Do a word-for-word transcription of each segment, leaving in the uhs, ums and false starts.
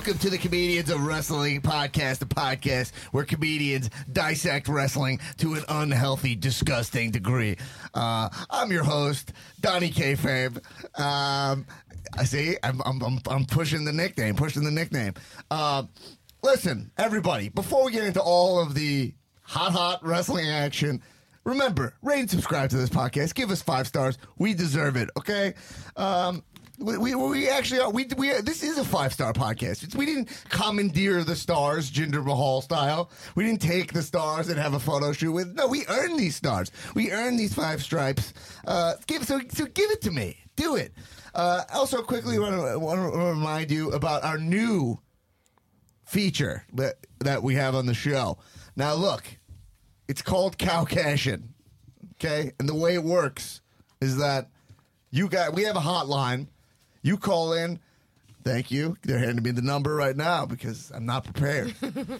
Welcome to the Comedians of Wrestling podcast, the podcast where comedians dissect wrestling to an unhealthy, disgusting degree. Uh, I'm your host, Donnie Kayfabe. Um, I see, I'm, I'm, I'm, I'm pushing the nickname, pushing the nickname. Uh, listen, everybody, before we get into all of the hot, hot wrestling action, remember, rate and subscribe to this podcast. Give us five stars. We deserve it, okay? Um, we, we, we actually are. We, we, this is a five-star podcast. It's, we didn't commandeer the stars, Jinder Mahal style. We didn't take the stars and have a photo shoot with. No, we earned these stars. We earned these five stripes. Uh, give, so, so give it to me. Do it. Uh, also, quickly want to, want to remind you about our new feature that, that we have on the show. Now, look, it's called Cow Cashin', okay? And the way it works is that you got we have a hotline. You call in. Thank you. They're handing me the number right now because I'm not prepared.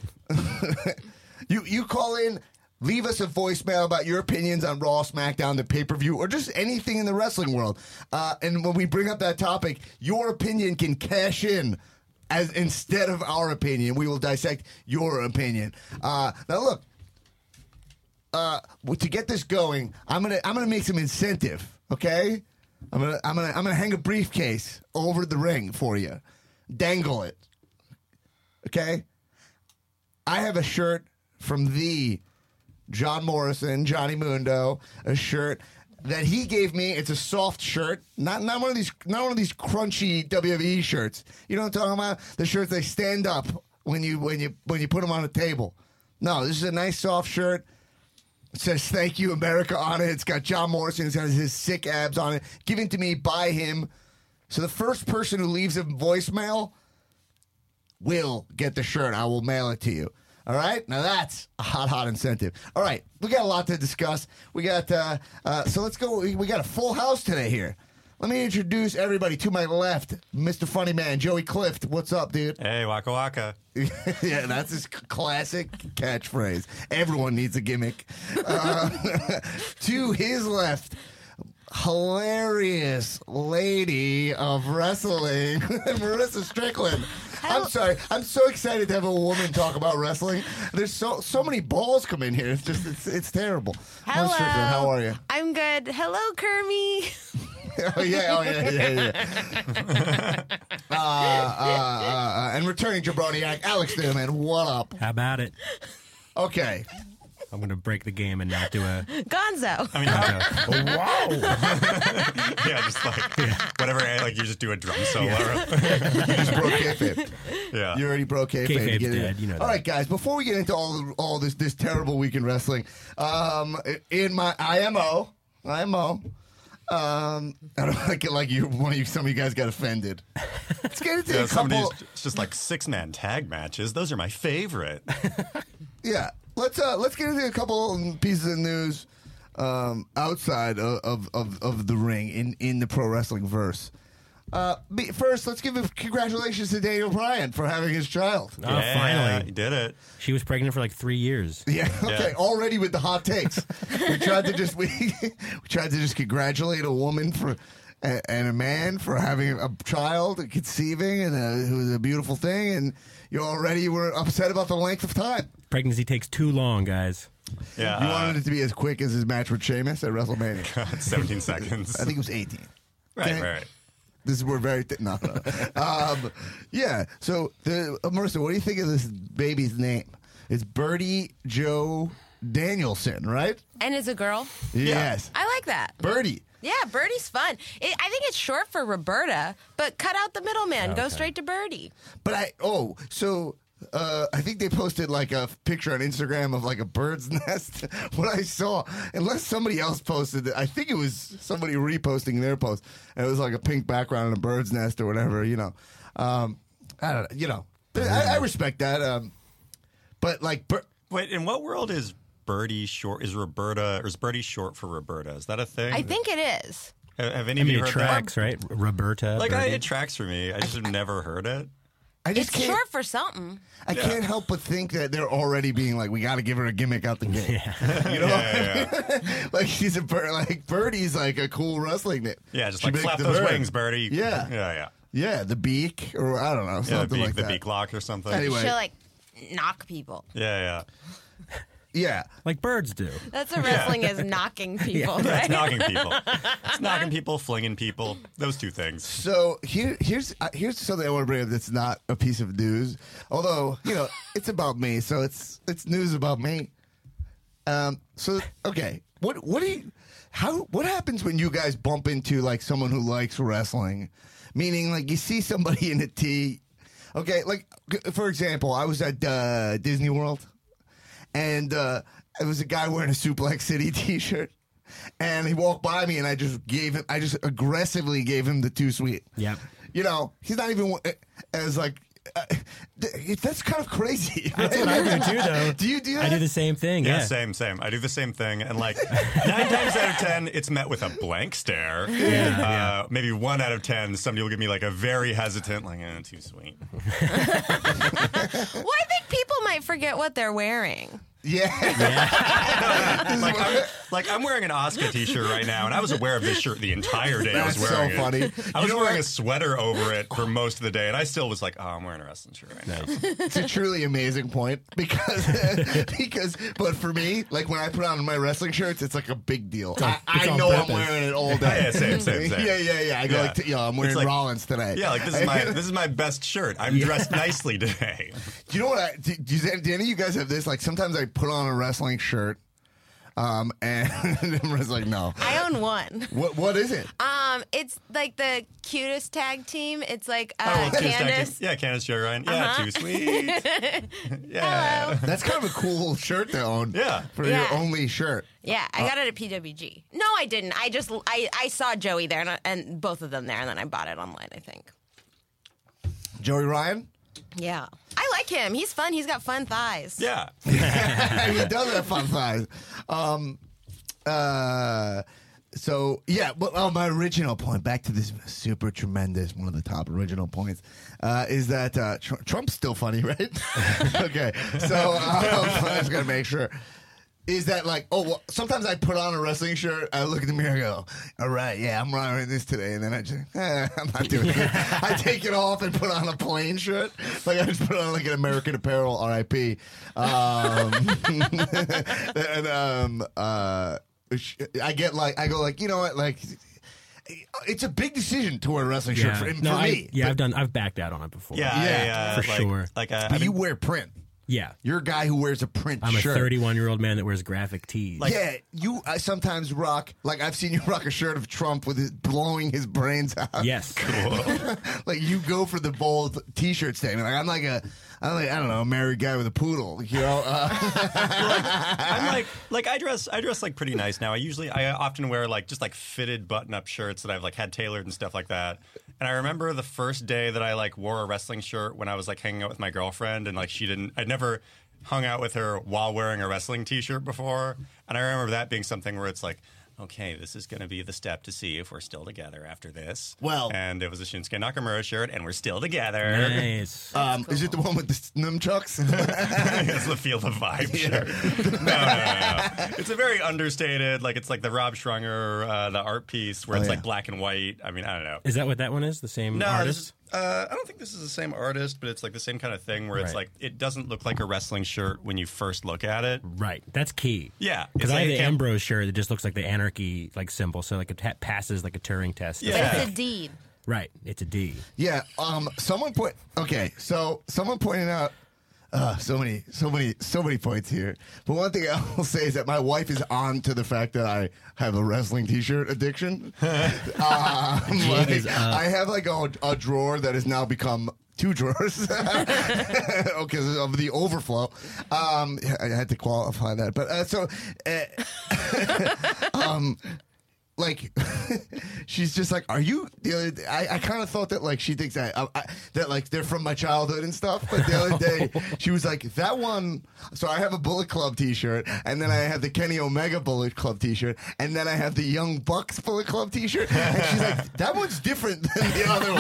you you call in. Leave us a voicemail about your opinions on Raw, SmackDown, the pay-per-view, or just anything in the wrestling world. Uh, and when we bring up that topic, your opinion can cash in as instead of our opinion. We will dissect your opinion. Uh, now, look, uh, to get this going, I'm gonna I'm gonna make some incentive. Okay, I'm gonna I'm gonna I'm gonna hang a briefcase over the ring for you, dangle it. Okay, I have a shirt from the John Morrison, Johnny Mundo, a shirt that he gave me. It's a soft shirt, not not one of these not one of these crunchy W W E shirts. You know what I'm talking about? The shirts they stand up when you when you when you put them on a table. No, this is a nice soft shirt. It says "Thank you, America" on it. It's got John Morrison. It's got his sick abs on it. Given to me by him. So the first person who leaves a voicemail will get the shirt. I will mail it to you. All right? Now that's a hot, hot incentive. All right. We got a lot to discuss. We got, uh, uh, so let's go. We, we got a full house today here. Let me introduce everybody to my left. Mister Funny Man, Joey Clift. What's up, dude? Hey, waka waka. Yeah, that's his classic catchphrase. Everyone needs a gimmick. Uh, to his left, hilarious lady of wrestling, Marissa Strickland. I'm sorry. I'm so excited to have a woman talk about wrestling. There's so so many balls come in here. It's just it's it's terrible. Hello. Marissa Strickland, how are you? I'm good. Hello, Kermie. Oh yeah, oh yeah, yeah, yeah. uh, uh, uh, and returning Jabroniac, Alex Newman. What up? How about it? Okay. I'm going to break the game and not do a... Gonzo. I mean, Oh, wow. yeah, just like whatever, like you just do a drum solo. You just broke kayfabe. Yeah. You already broke kayfabe. Kayfabe's to get in. dead, you know that. All right, guys. Before we get into all all this this terrible week in wrestling, um, in my I M O, I M O. Um, I don't like it. Like you, one of you, some of you guys got offended. Let's get into Yeah, a some of couple. these, it's just like six man tag matches. Those are my favorite. Yeah, let's uh, let's get into a couple pieces of news um, outside of, of, of, of the ring in, in the pro wrestling verse. Uh, be, first, let's give a congratulations to Daniel Bryan for having his child. Oh, yeah, finally. you did it. She was pregnant for like three years. Yeah, okay, Yeah. already with the hot takes. we tried to just we, we tried to just congratulate a woman for and, and a man for having a child, conceiving, and a, it was a beautiful thing. And you already were upset about the length of time. Pregnancy takes too long, guys. Yeah, You uh, wanted it to be as quick as his match with Sheamus at WrestleMania. God, seventeen seconds. I think it was eighteen. right, okay. right, right. This is we're very th- no, no. um, yeah. So, the, uh, Marissa, what do you think of this baby's name? It's Birdie Joe Danielson, right? And it's a girl. Yes, I like that. Birdie. Yeah, Birdie's fun. It, I think it's short for Roberta, but cut out the middleman. Go straight to Birdie. But I oh so. Uh, I think they posted like a picture on Instagram of like a bird's nest. What I saw, unless somebody else posted it, I think it was somebody reposting their post, and it was like a pink background and a bird's nest or whatever. You know, um, I don't know. You know, I, I respect that. Um, but like, bir- Wait, in what world is Birdie short? Is Roberta, or is Birdie short for Roberta? Is that a thing? I think it is. Have, have any I of mean, you it heard tracks, that? right? Roberta. Like, I, Birdie. it tracks for me. I just have never heard it. I just It's can't. short for something. I can't help but think that they're already being like, we got to give her a gimmick out the gate. Yeah. You know, Yeah, yeah, like she's a bird. Like Birdie's like a cool wrestling name. Yeah, just She like makes flap the those bird. wings, Birdie. Yeah. Yeah, yeah. Yeah, the beak, or I don't know, Yeah, the something beak, like the that. beak lock or something. Anyway. She'll like knock people. Yeah, yeah. Yeah. Like birds do. That's what wrestling is, knocking people, Yeah, right? it's knocking people. It's knocking people, flinging people. Those two things. So here, here's uh, here's something I want to bring up that's not a piece of news, although you know it's about me, so it's it's news about me. Um. So okay, what what do you how what happens when you guys bump into like someone who likes wrestling? Meaning, like you see somebody in a tee. Okay, like for example, I was at uh, Disney World. And uh, it was a guy wearing a Suplex City T-shirt, and he walked by me, and I just gave him, I just aggressively gave him the too sweet. Yep. You know, he's not even as like. Uh, that's kind of crazy. That's what I do too, though. Do you do that? I do the same thing. Yeah, Yeah. same, same. I do the same thing, and like nine times out of ten, it's met with a blank stare. Yeah, uh, yeah. Maybe one out of ten, somebody will give me like a very hesitant, like, eh, too sweet. Well, I think people might forget what they're wearing. Yeah. like, I'm, like I'm wearing an Oscar T-shirt right now, and I was aware of this shirt the entire day. That's I was wearing so it. funny. I You was know wearing what? a sweater over it for most of the day, and I still was like, "Oh, I'm wearing a wrestling shirt right now." It's a truly amazing point because because but for me, like when I put on my wrestling shirts, it's like a big deal. I, I on know purpose. I'm wearing it all day. Yeah, same, same, same. Yeah, yeah, yeah. I go Yeah. like, t- yo, I'm wearing It's like- Rollins today. Yeah, like this is my this is my best shirt. I'm dressed nicely today. Do you know what? I, do, do, you- do any of you guys have this? Like sometimes I put on a wrestling shirt, um, and everyone's like, "No, I own one. what? What is it?" Um, it's like the cutest tag team. It's like uh, Oh, well, Candace, Candace. yeah, Candace Joe Ryan. Yeah, Uh-huh. too sweet. Yeah. That's kind of a cool shirt to own. Yeah. for Yeah. your only shirt. Yeah, I got it at P W G. No, I didn't. I just I, I saw Joey there and, I, and both of them there, and then I bought it online. I think. Joey Ryan. Yeah, I like him. He's fun. He's got fun thighs. Yeah. He does have fun thighs. Um, uh, so yeah, but oh, my original point, back to this super tremendous, one of the top original points, uh, is that uh, Tr- Trump's still funny, right? Okay, so um, I just gotta make sure. Is that like, oh, well, sometimes I put on a wrestling shirt, I look in the mirror and go, all right, yeah, I'm wearing this today. And then I just, eh, I'm not doing it. I take it off and put on a plain shirt. Like I just put on like an American Apparel, R I P. Um, and um, uh, I get like, I go like, you know what, like, it's a big decision to wear a wrestling shirt Yeah. for, for no, I, me. yeah, but, I've done. I've backed out on it before. Yeah. Yeah, I, uh, for like, sure. Like, uh, but I've you been- wear print. Yeah. You're a guy who wears a print I'm a shirt. thirty-one-year-old man that wears graphic tees. Like- Yeah, you I sometimes rock, like I've seen you rock a shirt of Trump with his blowing his brains out. yes. Like you go for the bold t-shirt statement. Like I'm like a, I'm like, I don't know, a married guy with a poodle, you know? Uh, I'm like, like I dress, I dress like pretty nice now. I usually, I often wear like just like fitted button-up shirts that I've like had tailored and stuff like that. And I remember the first day that I like wore a wrestling shirt when I was like hanging out with my girlfriend, and like she didn't, I'd never hung out with her while wearing a wrestling T-shirt before. And I remember that being something where it's like, okay, this is going to be the step to see if we're still together after this. Well- and it was a Shinsuke Nakamura shirt, and we're still together. Nice. um, Is it the one with the nunchucks? It's the Feel the Vibe shirt. No, no, no, no. It's a very understated, like it's like the Rob Schrunger, uh, the art piece where Oh, it's yeah. like black and white. I mean, I don't know. Is that what that one is? The same No, this artist? is, uh, I don't think this is the same artist, but it's like the same kind of thing where it's Right. like it doesn't look like a wrestling shirt when you first look at it. Right. That's key. Yeah, Because it's I like have it the can't- Ambrose shirt that just looks like the anarchy like symbol, so like it ha- passes like a Turing test. Yeah. But it's a deed. Right. It's a D. Yeah. Um. Someone point. Okay. So someone pointed out. Uh, so many, so many, so many points here. But one thing I will say is that my wife is on to the fact that I have a wrestling T-shirt addiction. um, like, is up. I have like a, a drawer that has now become two drawers because of the overflow. Um, I had to qualify that, but uh, so. Uh, um, Like, she's just like, "Are you?" The other day, I, I kind of thought that like she thinks that I, I, that like they're from my childhood and stuff. But the other day, she was like, "That one." So I have a Bullet Club T-shirt, and then I have the Kenny Omega Bullet Club T-shirt, and then I have the Young Bucks Bullet Club T-shirt. And she's like, "That one's different than the other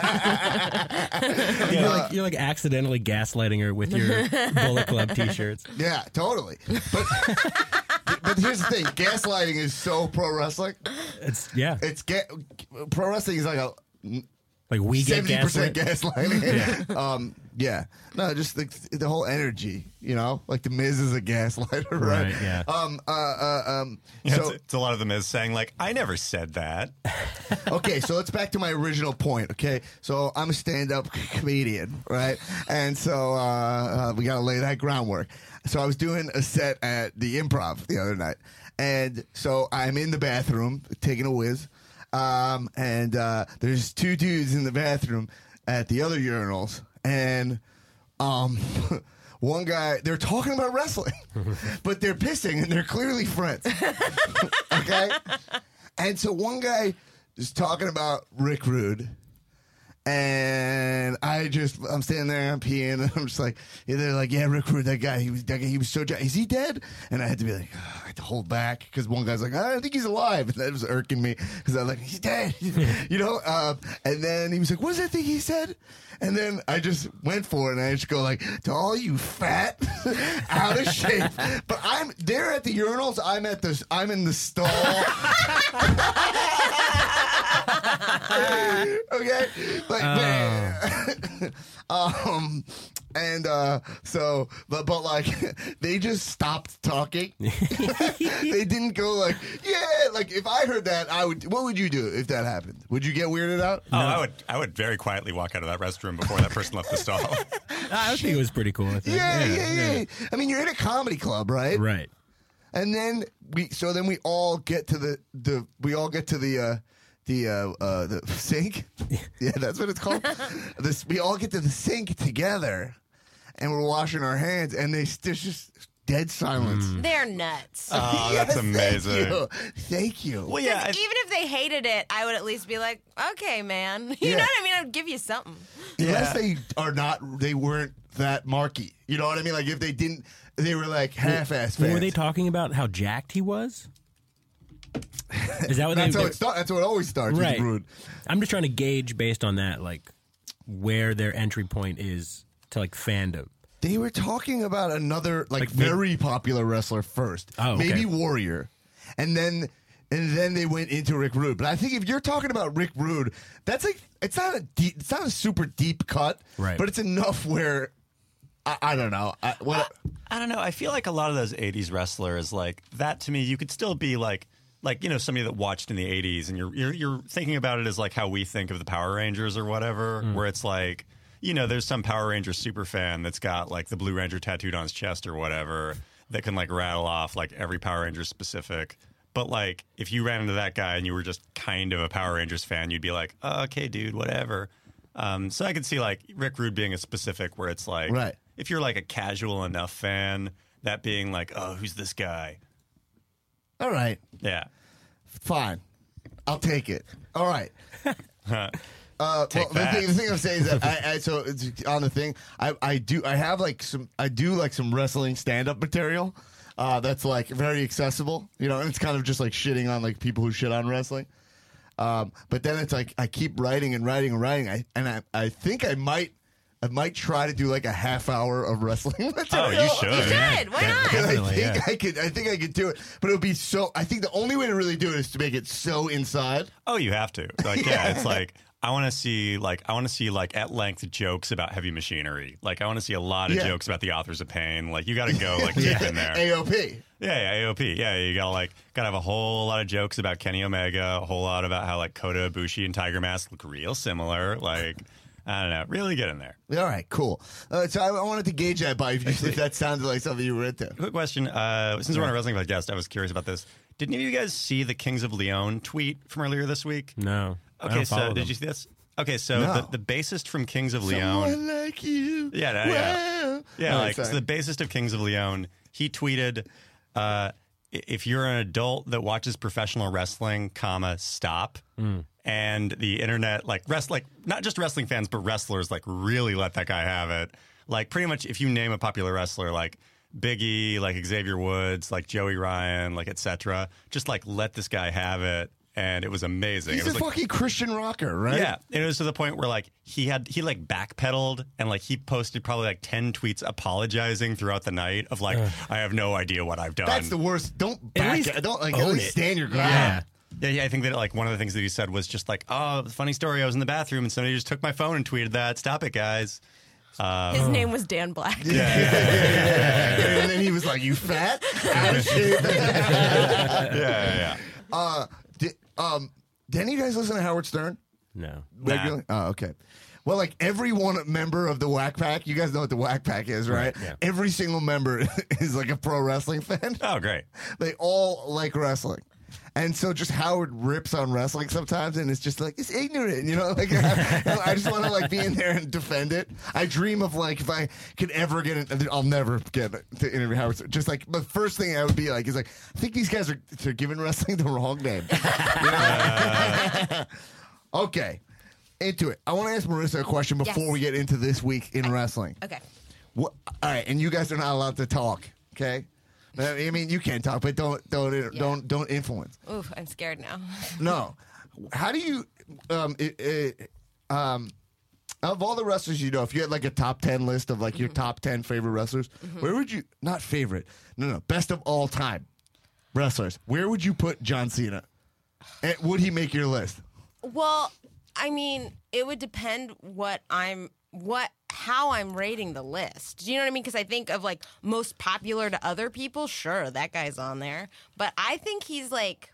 one." You're like you're like accidentally gaslighting her with your Bullet Club T-shirts. Yeah, totally. But but here's the thing: gaslighting is so pro wrestling. It's yeah. It's ga- pro wrestling is like a. Like Like we get seventy percent gaslit? gaslighting. yeah. Um, yeah. No, just the, the whole energy, you know? Like the Miz is a gaslighter, right? Right, yeah. Um, uh, uh, um, Yeah, so, it's, it's a lot of them is saying like, I never said that. okay, so let's back to my original point, okay? So I'm a stand-up comedian, right? And so uh, uh, we got to lay that groundwork. So I was doing a set at the Improv the other night. And so I'm in the bathroom taking a whiz. Um, and uh, there's two dudes in the bathroom at the other urinals, and um, one guy, they're talking about wrestling, but they're pissing, and they're clearly friends. Okay? And so one guy is talking about Rick Rude, and I just, I'm standing there, I'm peeing, and I'm just like, yeah, they're like, yeah, Rick Rude, that guy, he was, that guy, he was so, is he dead? And I had to be like, oh, I had to hold back, because one guy's like, I don't think he's alive, and that was irking me, because I'm like, he's dead, you know, uh, and then he was like, what does that thing he said? And then I just went for it, and I just go like, to all you fat, out of shape, but I'm, they're at the urinals, I'm at the, I'm in the stall. Okay, like, man. um, and uh, so, but but like, they just stopped talking. They didn't go like, yeah, like if I heard that, I would. What would you do if that happened? Would you get weirded out? Oh, I would I would very quietly walk out of that restroom before that person left the stall. I think it was pretty cool. I think. Yeah, yeah, yeah, yeah. I mean, you're in a comedy club, right? Right. And then we, so then we all get to the the we all get to the. Uh, The uh, uh, the sink, yeah, that's what it's called. This we all get to the sink together, and we're washing our hands, and they there's just dead silence. Mm. They're nuts. Oh, Yes, that's amazing. Thank you. Thank you. Well, yeah, I, Even if they hated it, I would at least be like, okay, man. You Yeah. know what I mean? I'd give you something. Unless they are not, they weren't that marky. You know what I mean? Like if they didn't, they were like half-ass fans. Were they talking about how jacked he was? Is that what That's they? how it start, That's how it always starts. Right. With Rude. I'm just trying to gauge based on that, like where their entry point is to like fandom. They were talking about another like, Like, very popular wrestler first, Oh, okay. maybe Warrior, and then and then they went into Rick Rude. But I think if you're talking about Rick Rude, that's like it's not a deep, it's not a super deep cut, Right. But it's enough where I, I don't know. I, what, I don't know. I feel like a lot of those eighties wrestlers, like that to me, you could still be like, like, you know, somebody that watched in the eighties and you're, you're, you're thinking about it as like how we think of the Power Rangers or whatever, Mm. where it's like, you know, there's some Power Ranger super fan that's got like the Blue Ranger tattooed on his chest or whatever that can like rattle off like every Power Ranger specific. But like, if you ran into that guy and you were just kind of a Power Rangers fan, you'd be like, oh, okay, dude, whatever. Um, so I could see like Rick Rude being a specific where it's like, Right. if you're like a casual enough fan, that being like, oh, who's this guy? all right, Yeah. fine, I'll take it. All right. Uh, Take well, the that. thing, the thing I'm saying is that I, I so it's on the thing I, I do I have like some I do like some wrestling stand up material uh, that's like very accessible, you know, and it's kind of just like shitting on like people who shit on wrestling. Um, but then it's like I keep writing and writing and writing, I, and I I think I might I might try to do like a half hour of wrestling material. Oh, you should. You Yeah. should. Why not? Because I Definitely, think yeah. I could I think I could do it, but it would be so. I think the only way to really do it is to make it so inside. Oh, you have to. Like, yeah, it's like I want to see like I want to see like at length jokes about heavy machinery. Like I want to see a lot of Yeah. jokes about the authors of pain. Like you got to go like deep in there. A O P. Yeah, yeah, A O P. Yeah, you got to like got to have a whole lot of jokes about Kenny Omega, a whole lot about how like Kota Ibushi and Tiger Mask look real similar. Like I don't know, really get in there. All right, cool. Uh, so I, I wanted to gauge that by if, you, if that sounded like something you were into. Quick question. Uh, since we're on a wrestling podcast, I was curious about this. Did any of you guys see the Kings of Leon tweet from earlier this week? No. I Okay, don't so follow did them. you see this? Okay, so No. the, the bassist from Kings of Leon. Someone like you. Yeah, no, yeah. Wow. Yeah, All right, like so sorry. the bassist of Kings of Leon, he tweeted, uh, "If you're an adult that watches professional wrestling, comma stop." Mm. And the internet, like rest, like not just wrestling fans, but wrestlers, like really let that guy have it. Like pretty much, if you name a popular wrestler, like Big E, like Xavier Woods, like Joey Ryan, like et cetera, just like let this guy have it, and it was amazing. He's it was a like, fucking Christian rocker, right? yeah, and it was to the point where like he had he like backpedaled and like he posted probably like ten tweets apologizing throughout the night of like I have no idea what I've done. That's the worst. Don't back least it. Don't like at own least it. stand your ground. Yeah. Yeah, yeah, I think that like one of the things that he said was just like, oh, funny story. I was in the bathroom and somebody just took my phone and tweeted that. Stop it, guys. Um, His name was Dan Black. Yeah, yeah, yeah, yeah. And then he was like, "You fat?" Out of shape. yeah, yeah, yeah. Uh, did, um, did any of you guys listen to Howard Stern? No. Regularly? Oh, okay. Well, like every one member of the Whack Pack, you guys know what the Whack Pack is, right? Right, yeah. Every single member is like a pro wrestling fan. Oh, great. They all like wrestling. And so just Howard rips on wrestling sometimes, and it's just like, it's ignorant, you know? Like, I, I just want to like be in there and defend it. I dream of like, if I could ever get it, I'll never get to interview Howard Stern. Just like, the first thing I would be like is like, I think these guys are they're giving wrestling the wrong name. You know? Okay. Into it. I want to ask Marissa a question before Yes. we get into this week in wrestling. Okay. What, all right, and you guys are not allowed to talk, okay? I mean, you can talk, but don't don't don't don't influence. Oof, I'm scared now. No. How do you um it, it, um of all the wrestlers you know, if you had like a top ten list of like your top ten favorite wrestlers, where would you not favorite? No, no, best of all time wrestlers. Where would you put John Cena? And would he make your list? Well, I mean, it would depend what I'm what how I'm rating the list. Do you know what I mean? Because I think of like most popular to other people. Sure, that guy's on there, but I think he's like.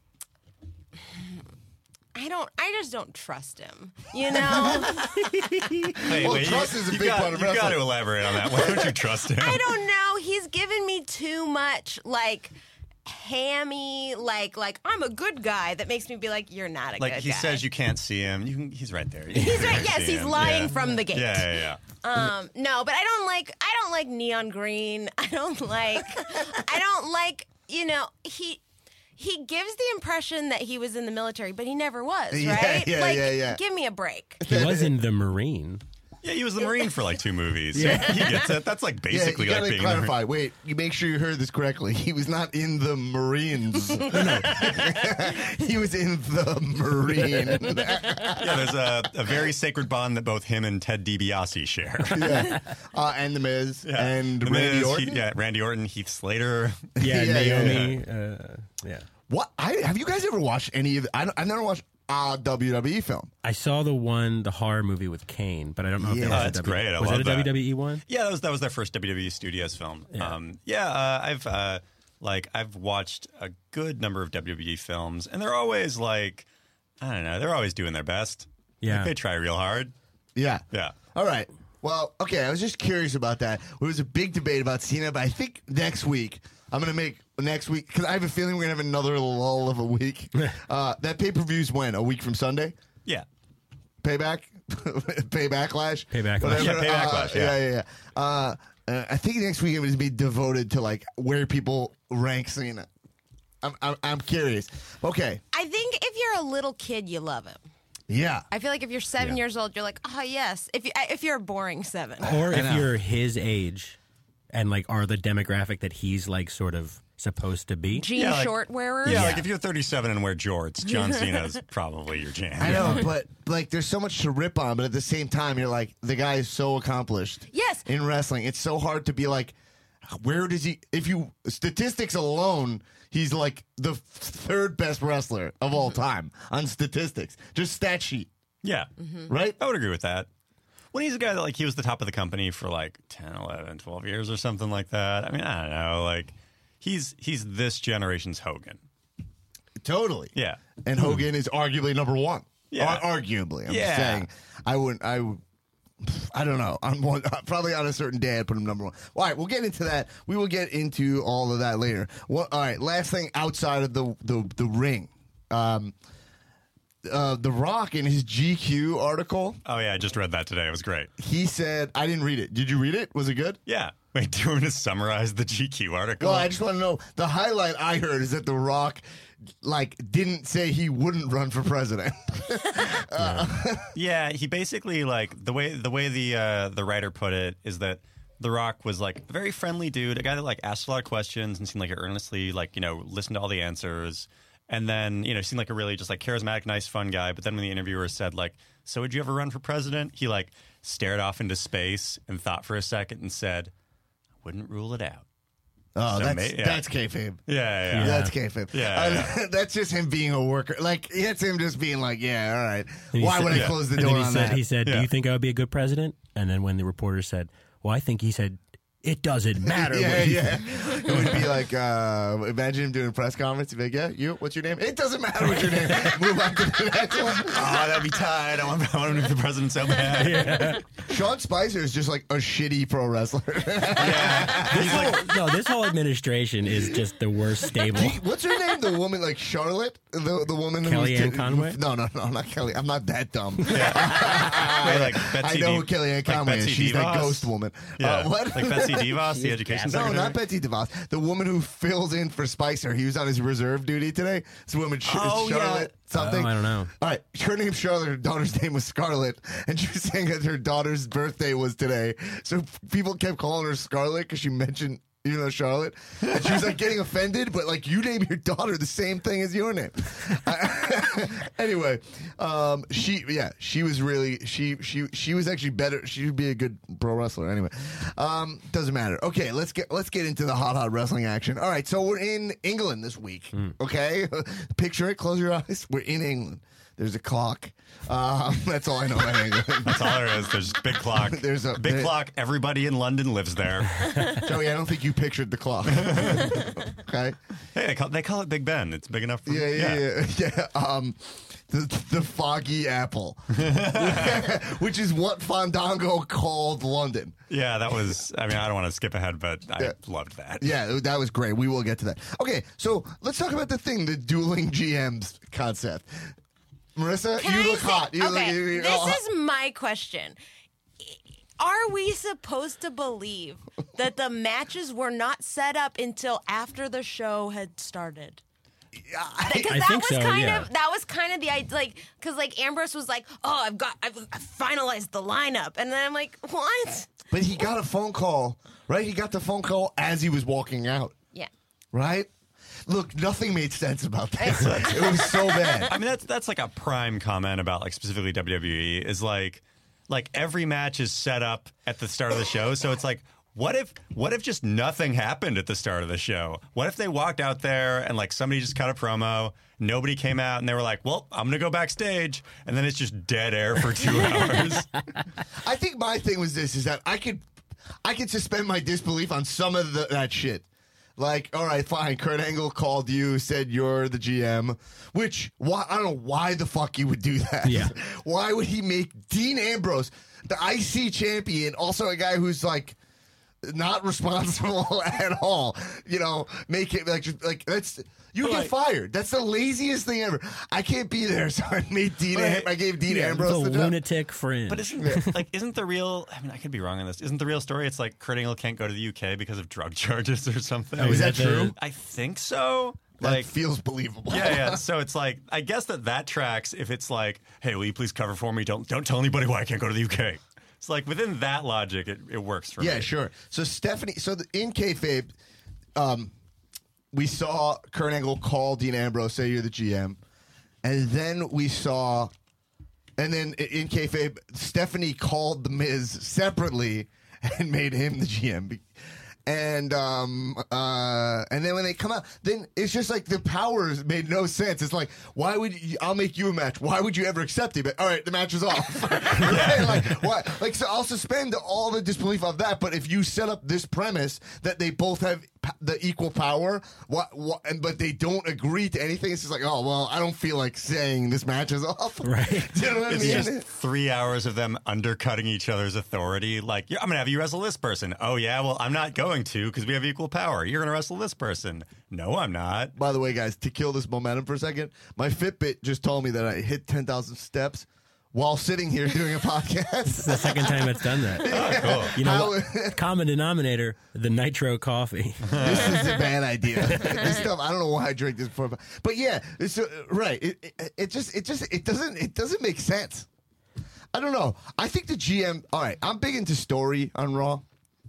I don't. I just don't trust him. You know. Hey, Well, wait, trust you, is a you big got, part of You got wrestling. to elaborate on that. Why don't you trust him? I don't know. He's given me too much like hammy, like like I'm a good guy. That makes me be like, you're not a Like good he guy. says, you can't see him. You can, he's right there. You He's can right. Yes, see he's him. lying Yeah. from the gate. Yeah, yeah, yeah. Um, no, but I don't like. I don't like neon green. I don't like. I don't like. You know, he he gives the impression that he was in the military, but he never was. Yeah, Right? yeah, like, yeah, yeah. Give me a break. He was in the Marine. Yeah, he was the Marine for like two movies. Yeah, he gets it. That's like basically yeah, you like gotta being in the clarify. Wait, you make sure you heard this correctly. He was not in the Marines. He was in the Marine. Yeah, there's a, a very sacred bond that both him and Ted DiBiase share. Yeah. Uh, and The Miz Yeah. and The Randy Miz, Orton. He, yeah, Randy Orton, Heath Slater. Yeah, Yeah, yeah, Naomi. Uh, yeah. What? I, have you guys ever watched any of? The, I don't, I've never watched a W W E film. I saw the one, the horror movie with Kane, but I don't know if Yeah. that was Oh, a that's W- great. I was love it a that. W W E one? Yeah, that was that was their first W W E Studios film. Yeah. Um, yeah, uh, I've uh, like I've watched a good number of W W E films, and they're always like, I don't know, they're always doing their best. Yeah. Like, they try real hard. Yeah. Yeah. All right. Well, okay. I was just curious about that. There was a big debate about Cena, but I think next week I'm going to make next week because I have a feeling we're going to have another lull of a week. uh, that pay per view's when? A week from Sunday? Yeah. Payback, pay backlash, Pay backlash. Whatever. Yeah, pay backlash, Uh, yeah. yeah, yeah. yeah. Uh, uh, I think next week it would be devoted to like where people rank Cena. I'm, I'm, I'm curious. Okay, I think if you're a little kid, you love him. yeah, I feel like if you're seven Yeah. years old, you're like, oh yes. If you if you're a boring seven, Or if know. you're his age and like are the demographic that he's like sort of supposed to be. jean Yeah, like- short wearers. Yeah, like if you're thirty-seven and wear jorts, John Cena's probably your jam. I know, but like there's so much to rip on, but at the same time, you're like the guy is so accomplished. Yes. in wrestling, it's so hard to be like, where does he? If you statistics alone. He's like the third best wrestler of all time on statistics. Just stat sheet, Yeah. right? I would agree with that. When he's a guy that like he was the top of the company for like ten, eleven, twelve years or something like that. I mean, I don't know. Like he's he's this generation's Hogan. Totally. Yeah. And Hogan is arguably number one. Yeah. Ar- arguably. I'm Yeah. just saying. I wouldn't. I would. I don't know. On one, probably on a certain day, I'd put him number one. All right, we'll get into that. We will get into all of that later. Well, all right, last thing outside of the the, the ring, um, uh, The Rock in his G Q article, Oh yeah, I just read that today. It was great. he said, "I didn't read it. Did you read it? Was it good?" Yeah. Wait, do you want me to summarize the G Q article? Well, I just want to know. The highlight I heard is that The Rock, like, didn't say he wouldn't run for president. Yeah, he basically like the way the way the uh, the writer put it is that The Rock was like a very friendly dude, a guy that like asked a lot of questions and seemed like earnestly like you know listened to all the answers, and then you know seemed like a really just like charismatic, nice, fun guy. But then when the interviewer said like, "So would you ever run for president?" he like stared off into space and thought for a second and said, "I wouldn't rule it out." Oh, So that's ma- yeah. that's kayfabe. Yeah, yeah. Yeah. That's kayfabe. Yeah, Uh, that's just him being a worker. Like it's him just being like, yeah, all right. And he Why said- would I yeah. close the And door then he on said, that? he said, "Do Yeah. you think I would be a good president?" And then when the reporter said, "Well, I think," he said, "It doesn't matter." yeah, what you yeah. It would be like, uh, imagine him doing a press conference. He'd be like, yeah, you, what's your name? It doesn't matter what's your name. Move on to the next one. Oh, that'd be tight. I want, I want him to be the president so bad. Sean Spicer is just like a shitty pro wrestler. This whole, no, this whole administration is just the worst stable. What's her name? The woman, like Charlotte? The the woman who was Kellyanne t- Conway? No, no, no, not Kelly. I'm not that dumb. Wait, like I Betsy know D- who Kellyanne like Conway is. Betsy She's that DeVos? ghost woman. Yeah. Uh, what? Like Betsy DeVos, the education No, secretary? not Betsy DeVos. The woman who fills in for Spicer. He was on his reserve duty today. This woman, Sh- Oh, Charlotte yeah. something. Oh, I don't know. All right, her name's Charlotte. Her daughter's name was Scarlett, and she was saying that her daughter's birthday was today. So people kept calling her Scarlett because she mentioned, you know, Charlotte, and she was like getting offended. But like, you name your daughter the same thing as your name. Anyway, um, she yeah, she was really she she she was actually better. She would be a good pro wrestler. Anyway, um, doesn't matter. Okay, let's get let's get into the hot hot wrestling action. All right, so we're in England this week. Okay, picture it. Close your eyes. We're in England. There's a clock. Um, that's all I know about England. That's all there is. There's a big clock. There's a- big there- clock. Everybody in London lives there. Joey, I don't think you pictured the clock. Okay. Hey, they call, they call it Big Ben. It's big enough for Yeah, yeah, yeah. yeah. Um, the, the foggy apple, which is what Fandango called London. Yeah, that was. I mean, I don't want to skip ahead, but I Yeah. loved that. Yeah, that was great. We will get to that. Okay, so let's talk about the thing, the dueling G Ms concept. Marissa, Can you I look say- hot. You okay, look, you- you- this oh, is my question. Are we supposed to believe that the matches were not set up until after the show had started? I- Because I that think was so, kind yeah. of that was kind of the idea, like because like Ambrose was like, "Oh, I've got I've, I've finalized the lineup," and then I'm like, "What?" but he got a phone call, right? He got the phone call as he was walking out, Yeah. right? Look, nothing made sense about this. It was so bad. I mean, that's that's like a prime comment about like specifically W W E is like like every match is set up at the start of the show, so it's like. What if what if just nothing happened at the start of the show? What if they walked out there and like somebody just cut a promo, nobody came out, and they were like, "Well, I'm gonna go backstage," and then it's just dead air for two hours. I think my thing was this: is that I could, I could suspend my disbelief on some of the, that shit. Like, all right, fine. Kurt Angle called you, said you're the G M. Which why I don't know why the fuck he would do that. Yeah. Why would he make Dean Ambrose, the I C champion, also a guy who's like not responsible at all? You know, make it like just, like that's you get Like- fired. That's the laziest thing ever. I can't be there, so I made Dean. Right. Am- I gave Dean The Ambrose the job. lunatic fringe. But isn't like isn't the real? I mean, I could be wrong on this. Isn't the real story? It's like Kurt Angle can't go to the U K because of drug charges or something. Oh, Is that the- true? I think so. That Like, feels believable. yeah, yeah. So it's like I guess that that tracks if it's like, hey, will you please cover for me? Don't don't tell anybody why I can't go to the U K. It's like within that logic, it, it works for me. Yeah, sure. So Stephanie, so the, in kayfabe, um, we saw Kurt Angle call Dean Ambrose, say you're the G M, and then we saw, and then i- in kayfabe, Stephanie called the Miz separately and made him the G M. And um uh and then when they come out, then it's just like the powers made no sense. It's like, why would you, I'll make you a match? Why would you ever accept it? But all right, the match is off. Right? Like what? Like so, I'll suspend all the disbelief of that. But if you set up this premise that they both have p- the equal power, what? what and but they don't agree to anything, it's just like, oh well, I don't feel like saying this match is off. Right. Do you know what I It's mean? just three hours of them undercutting each other's authority. Like, yeah, I'm gonna have you wrestle this person. Oh yeah, well I'm not going to because we have equal power. You're gonna wrestle this person. No, I'm not. By the way, guys, to kill this momentum for a second, my Fitbit just told me that I hit ten thousand steps while sitting here doing a podcast. It's the second time it's done that. Oh, cool. You know, How- what? Common denominator, the nitro coffee. This is a bad idea. This stuff, I don't know why I drank this before, but, but yeah, it's uh, right. It, it, it just, it just, it doesn't, it doesn't make sense. I don't know. I think the G M. All right, I'm big into story on Raw.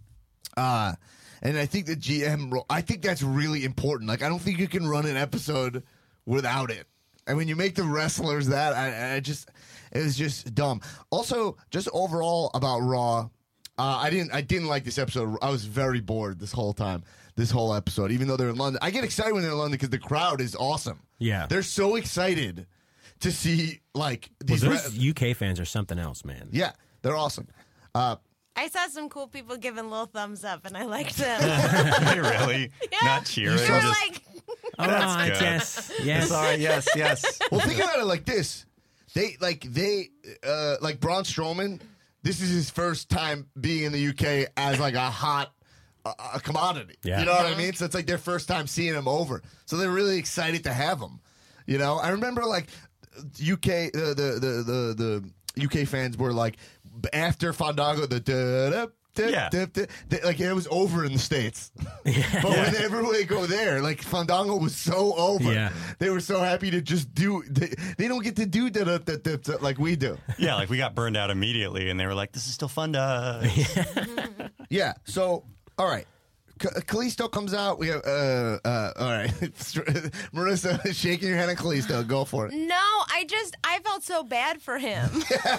Uh, and I think the G M role, I think that's really important. Like, I don't think you can run an episode without it. And when you make the wrestlers that, I, I just, it was just dumb. Also, just overall about Raw, uh, I didn't, I didn't like this episode. I was very bored this whole time. this whole episode, even though they're in London. I get excited when they're in London because the crowd is awesome. Yeah. They're so excited to see, like, these... Well, those re- U K fans are something else, man. yeah, they're awesome. Uh, I saw some cool people giving little thumbs up, and I liked them. Really? Yeah. Not cheering. They were just- like, Oh, That's good. yes, yes. Sorry, yes, yes. well, think about it like this. They, like, they, uh, like, Braun Strowman, this is his first time being in the U K as, like, a hot uh, a commodity. Yeah. You know what I mean? So it's like their first time seeing him over. So they're really excited to have him. You know? I remember, like, U K, uh, the, the, the, the U K fans were, like, after Fandango, the da-da, Dip, Yeah. dip, dip, dip, like it was over in the States. But whenever we go there, like Fandango was so over. Yeah. They were so happy to just do, they, they don't get to do da, da, da, da, da, like we do. Yeah, like we got burned out immediately, and they were like, "This is still fun to us." Yeah. So, all right. K- Kalisto comes out. We have, uh, uh, all right. Marissa, shaking your head at Kalisto. Go for it. no, I just, I felt so bad for him. He just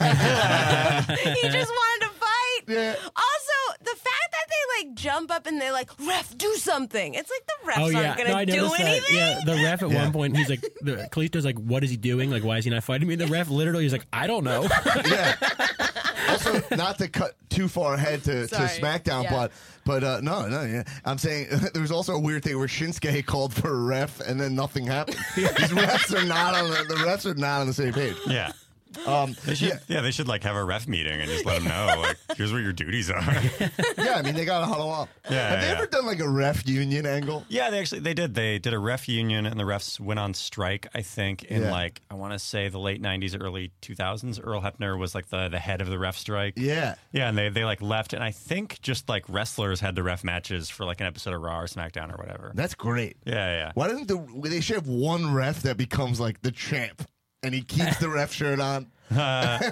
wanted to fight. Yeah. Also, the fact that they like jump up and they're like, ref, do something. It's like the refs Oh yeah, aren't going to no, I do noticed that. anything. Yeah, the ref at Yeah. one point, he's like, the Kalisto's like, "What is he doing? Like, why is he not fighting me?" The ref literally is like, "I don't know." Yeah. Also, not to cut too far ahead to, to Sorry. SmackDown, Yeah. but but uh, no, no, yeah. I'm saying there was also a weird thing where Shinsuke called for a ref and then nothing happened. These refs are not on the, the refs are not on the same page. Yeah. Um, They should, yeah, yeah. they should like have a ref meeting and just let them know, like, here's what your duties are. yeah, I mean they got to huddle up. Yeah, Have they yeah. ever done like a ref union angle? Yeah, they actually they did. They did a ref union, and the refs went on strike. I think in Yeah. like I want to say the late nineties, early two thousands. Earl Hebner was like the the head of the ref strike. Yeah. Yeah, and they they like left, and I think just like wrestlers had to ref matches for like an episode of Raw or SmackDown or whatever. That's great. Yeah, yeah. Why doesn't the they should have one ref that becomes like the champ and he keeps the ref shirt on? That'd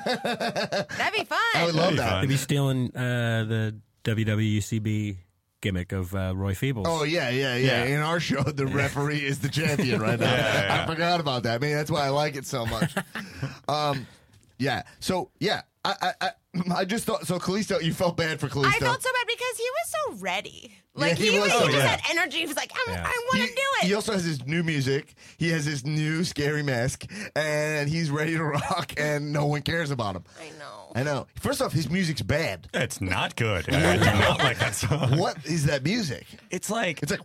be fun. I would love be that. fun. They'd be stealing uh, the W W C B gimmick of uh, Roy Feebles. Oh yeah, yeah, yeah, Yeah. In our show, the referee is the champion right now. Yeah, yeah. I forgot about that. Man, that's why I like it so much. um, yeah. So yeah, I, I, I, I just thought. So Kalisto, you felt bad for Kalisto. I felt so bad because he was so ready. Like he he, was was, so he just ready. had energy. He was like, I'm, Yeah. I want He, to do it. he also has his new music. He has his new scary mask, and he's ready to rock. And no one cares about him. I know. I know. First off, his music's bad. It's not good. I do not like that song. What is that music? It's like It's like.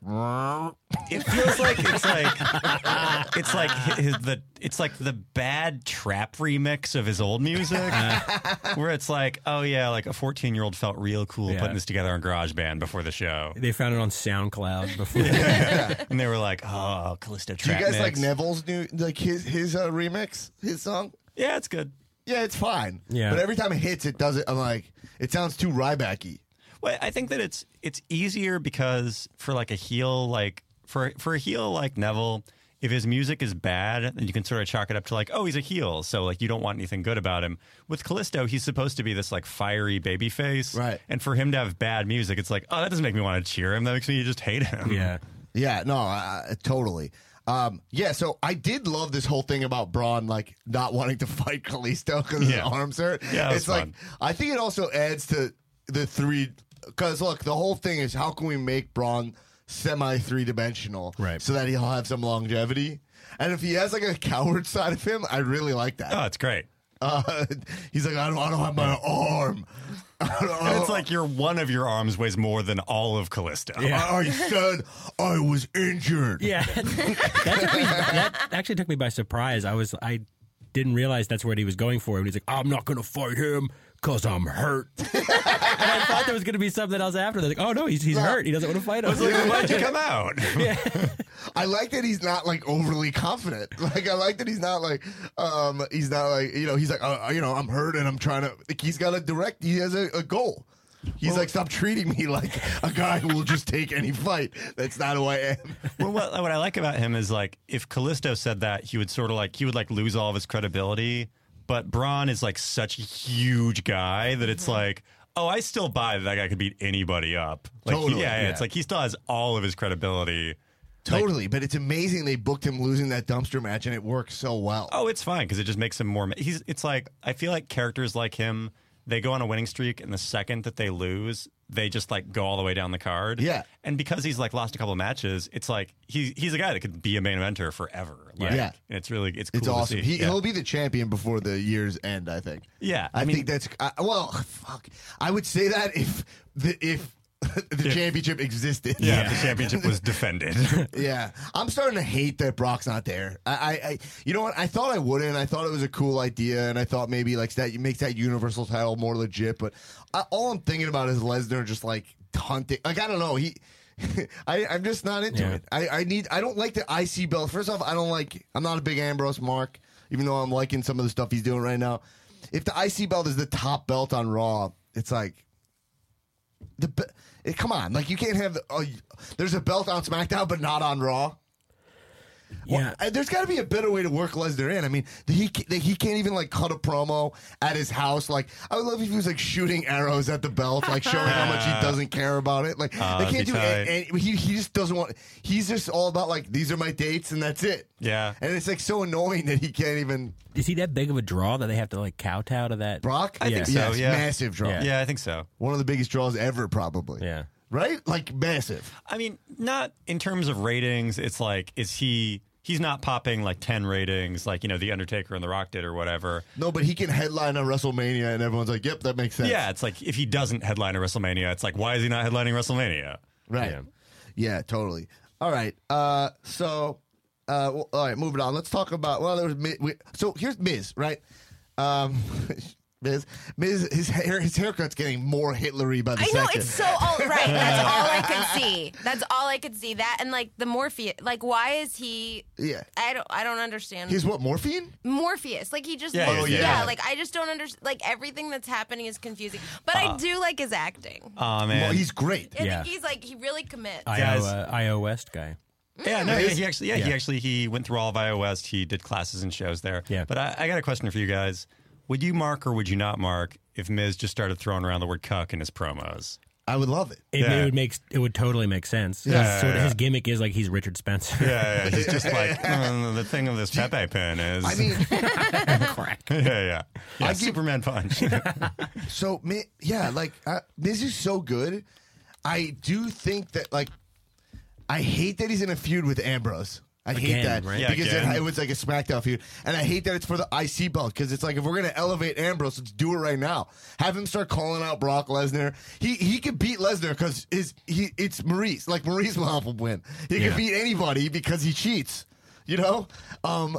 it feels like it's like it's like his, the it's like the bad trap remix of his old music, where it's like, oh yeah, like a fourteen year old felt real cool Yeah. putting this together on GarageBand before the show, They found it on SoundCloud before. and they were like, oh, Callisto Do you trap guys mix. like Neville's new, like his his uh, remix, his song? Yeah, it's good. Yeah, it's fine. Yeah. But every time it hits, it does it. I'm like, it sounds too Rybacky. Well, I think that it's it's easier because for like a heel like for for a heel like Neville, if his music is bad, then you can sort of chalk it up to like, oh, he's a heel, so like you don't want anything good about him. With Callisto, he's supposed to be this like fiery baby face, Right. And for him to have bad music, it's like, oh, that doesn't make me want to cheer him. That makes me just hate him. Yeah. Yeah, no, uh, totally. Um, yeah, so I did love this whole thing about Braun like not wanting to fight Kalisto because Yeah. his arms hurt. Yeah, that was it's like fun. I think it also adds to the three. Because look, the whole thing is how can we make Braun semi three dimensional, Right. So that he'll have some longevity. And if he has like a coward side of him, I really like that. Oh, it's great. Uh, he's like, I don't, I don't have my arm. I don't- And it's like your one of your arms weighs more than all of Callisto. Yeah. I said I was injured. Yeah, that, took me, that actually took me by surprise. I was I didn't realize that's what he was going for. And he's like, "I'm not going to fight him because I'm hurt." And I thought there was going to be something else after. They're like, "Oh no, he's he's hurt. He doesn't want to fight us." Like, why'd you come out? I like that he's not like overly confident. Like I like that he's not like um he's not like you know he's like uh, you know I'm hurt and I'm trying to like he's got a direct he has a, a goal. He's like stop treating me like a guy who will just take any fight. That's not who I am. Well, what, what I like about him is like if Callisto said that, he would sort of like he would like lose all of his credibility. But Braun is like such a huge guy that it's like, oh, I still buy that that guy could beat anybody up. Like, he- Totally, yeah, yeah, yeah. it's like he still has all of his credibility. Totally, but it's amazing they booked him losing that dumpster match and it worked so well. Oh, it's fine because it just makes him more. He's. It's like I feel like characters like him they go on a winning streak, and the second that they lose, they just like go all the way down the card. Yeah. And because he's like lost a couple of matches, it's like he he's a guy that could be a main eventer forever. Like, Yeah. It's really it's cool It's to awesome. see. He, yeah. He'll be the champion before the year's end, I think. Yeah, I, I mean- think that's I, well. Fuck, I would say that if the if the championship existed. Yeah, the championship was defended. Yeah, I'm starting to hate that Brock's not there. I, I, I, you know what? I thought I wouldn't. I thought it was a cool idea, and I thought maybe like that makes that Universal title more legit. But I, all I'm thinking about is Lesnar just like hunting. Like I don't know. He, I, I'm just not into Yeah. it. I, I need. I don't like the I C belt. First off, I don't like. I'm not a big Ambrose mark, even though I'm liking some of the stuff he's doing right now. If the I C belt is the top belt on Raw, it's like the. be- It, come on, like you can't have. Uh, there's a belt on SmackDown, but not on Raw. Well, Yeah. uh, there's got to be a better way to work Lesnar in. I mean, he ca- he can't even like cut a promo at his house. Like, I would love if he was like shooting arrows at the belt, like showing how much he doesn't care about it. Like, Uh, they that'd can't be do tight. it. He he just doesn't want. He's just all about like these are my dates and that's it. Yeah. and it's like so annoying that he can't even. Is he that big of a draw that they have to like kowtow to that? Brock, I think so, Yes, yeah. massive draw. Yeah. Yeah, I think so. One of the biggest draws ever, probably. Yeah. Right, like massive. I mean, not in terms of ratings. It's like, is he? He's not popping like ten ratings, like you know, The Undertaker and The Rock did or whatever. No, but he can headline a WrestleMania, and everyone's like, "Yep, that makes sense." Yeah, it's like if he doesn't headline a WrestleMania, it's like why is he not headlining WrestleMania? Right. Yeah. Yeah, totally. All right. Uh, so, uh, well, all right, moving on. Let's talk about. Well, there was Mi- we, so here's Miz, right? Um, Miz, Miz, his hair, his haircut's getting more Hitlery by the I know second. it's so all right. That's all I could see. That's all I could see. That and like the Morpheus. Like, why is he? Yeah. I don't. I don't understand. He's what, morphine? Morpheus. Like he just. Yeah, looks, yeah, yeah. yeah. Like I just don't understand. Like everything that's happening is confusing. But Uh, I do like his acting. Oh man, Well, he's great. I yeah. think he's like he really commits. I O, Guys. uh, I O West guy. yeah, no, yeah, Miz? he actually, yeah, he Yeah. actually, he went through all of Iowa West. He did classes and shows there. Yeah. But I, I got a question for you guys: would you mark or would you not mark if Miz just started throwing around the word "cuck" in his promos? I would love it. It, Yeah. it would make it would totally make sense. Yeah, His, sort of, yeah. his gimmick is like he's Richard Spencer. Yeah, yeah, he's just like "Mm, the thing of this Pepe pin is. I mean, Crack. yeah, yeah, yeah. I give- Superman punch. so Mi- yeah, like uh, Miz is so good. I do think that like I hate that he's in a feud with Ambrose. I hate Again, that right? Yeah, because it, again. it was like a SmackDown feud, and I hate that it's for the I C belt because it's like if we're gonna elevate Ambrose, let's do it right now. Have him start calling out Brock Lesnar. He he could beat Lesnar because his he it's Maurice. Like Maurice will help him win. He Yeah. can beat anybody because he cheats. You know. Um,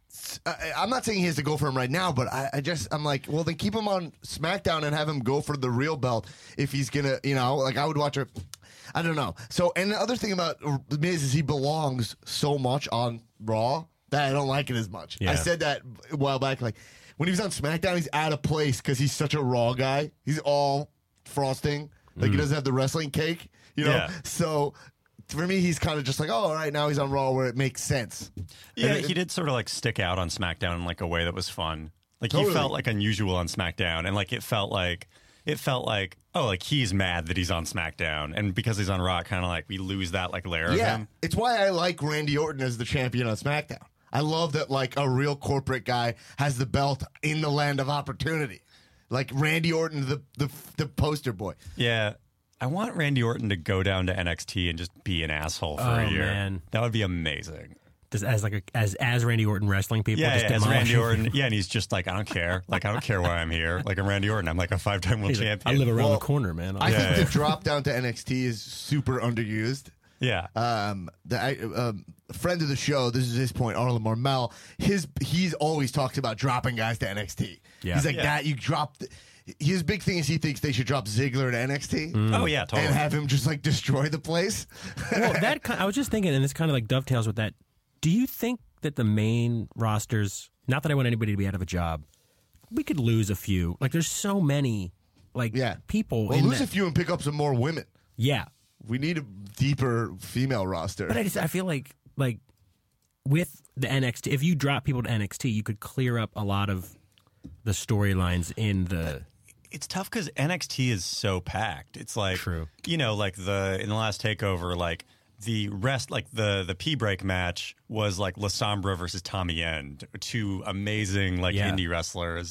I, I'm not saying he has to go for him right now, but I, I just I'm like, well, then keep him on SmackDown and have him go for the real belt if he's gonna, you know, like I would watch her. I don't know. So, and the other thing about Miz is he belongs so much on Raw that I don't like it as much. Yeah. I said that a while back. Like when he was on SmackDown, he's out of place because he's such a Raw guy. He's all frosting, like he doesn't have the wrestling cake, you know. Yeah. So. For me, he's kind of just like, oh, all right, now he's on Raw where it makes sense. Yeah, And it- he did sort of like stick out on SmackDown in like a way that was fun. Like he Totally. felt like unusual on SmackDown, and like it felt like it felt like oh, like he's mad that he's on SmackDown, and because he's on Raw, kind of like we lose that like layer of Yeah, him. it's why I like Randy Orton as the champion on SmackDown. I love that like a real corporate guy has the belt in the land of opportunity, like Randy Orton, the the, the poster boy. Yeah. I want Randy Orton to go down to N X T and just be an asshole for Oh, a year. man. That would be amazing. Just as like a, as as Randy Orton wrestling people. Yeah, just yeah, it's demolishing Randy Orton. people. Yeah, and he's just like, I don't care. Like, I don't care why I'm here. Like, I'm Randy Orton. I'm like a five-time world He's like, champion. I live around Well, the corner, man. I Yeah, think yeah. the drop down to N X T is super underused. Yeah. Um, the I, um, friend of the show, this is his point, Arlen Marmel. His he's always talks about dropping guys to N X T. Yeah. He's like Yeah. that. You drop. The, his big thing is he thinks they should drop Ziggler to N X T. Oh, yeah, totally. And have him just like destroy the place. well, that ki- I was just thinking, and this kind of like dovetails with that. Do you think that the main rosters? Not that I want anybody to be out of a job. We could lose a few. Like, there's so many, like, Yeah. people. Well, in lose that- a few and pick up some more women. Yeah, We need a deeper female roster. but I just I feel like like with the N X T, if you drop people to N X T, you could clear up a lot of the storylines in the. It's tough because N X T is so packed. It's like, True. you know, like the in the last takeover, like the rest, like the the P break match was like La Sombra versus Tommy End, two amazing like Yeah. indie wrestlers,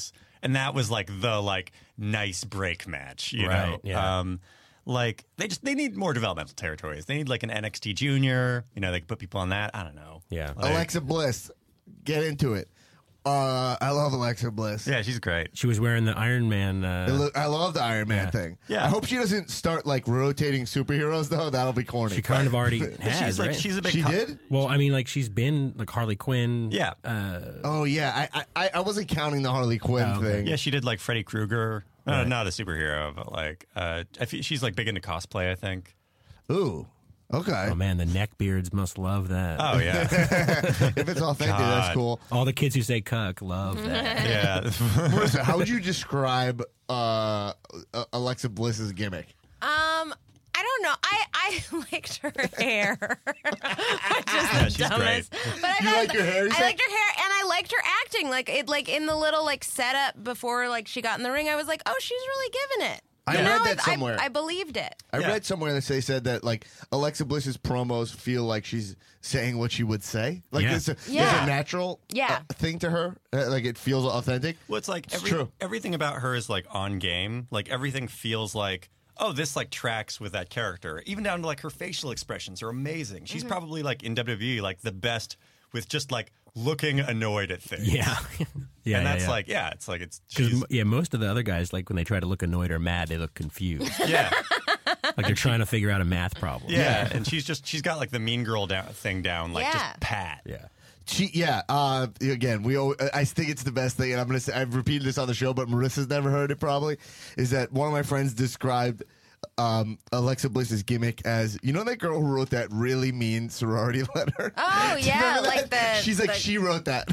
and that was like the like nice break match, you Right, know. yeah. Um, like they just they need more developmental territories. They need like an N X T Junior. You know, they can put people on that. I don't know. Yeah. Like- Alexa Bliss, get into it. Uh, I love Alexa Bliss. Yeah, she's great. She was wearing the Iron Man. I Uh, lo- I love the Iron Man Yeah. thing. Yeah. I hope she doesn't start like rotating superheroes though. That'll be corny. she kind of already She's has, like right? she's a big. She co- did? Well, I mean, like she's been like Harley Quinn. Yeah. Uh, Oh yeah, I, I I wasn't counting the Harley Quinn Oh, okay. thing. Yeah, she did like Freddy Krueger. Uh, Right. Not a superhero, but like uh, I feel she's like big into cosplay. I think. Ooh. Okay. oh man, the neckbeards must love that. Oh yeah, If it's authentic, that's God. cool. All the kids who say "cuck" love that. yeah. Marissa, how would you describe uh, uh, Alexa Bliss's gimmick? Um, I don't know. I, I liked her hair. Which is Yeah, the she's dumbest. great. But I You thought- like her hair, you I said? liked her hair, and I liked her acting. Like it, like in the little like setup before like she got in the ring. I was like, oh, she's really giving it. I You read know, that I- somewhere. I, I believed it. I Yeah. read somewhere that they said that like Alexa Bliss's promos feel like she's saying what she would say. Like Yeah. it's, a, it's Yeah. a natural Yeah. uh, thing to her. Uh, like it feels authentic. Well, it's like every, true. everything about her is like on game. Like everything feels like, oh, this like tracks with that character. Even down to like her facial expressions are amazing. She's probably like in W W E like the best with just like looking annoyed at things. Yeah, yeah, and that's yeah, yeah. like yeah, it's like it's 'Cause, she's, m- yeah, most of the other guys, like when they try to look annoyed or mad, they look confused, yeah, like they're trying to figure out a math problem. yeah, and she's just she's got like the mean girl down, thing down like Yeah. just pat. yeah. She, yeah. Uh, again, we. al- I think it's the best thing, and I'm gonna say I've repeated this on the show, but Marissa's never heard it. Probably is that one of my friends described um, Alexa Bliss's gimmick as, you know, that girl who wrote that really mean sorority letter. Oh Do you yeah, remember like that? the. She's like the- she wrote that.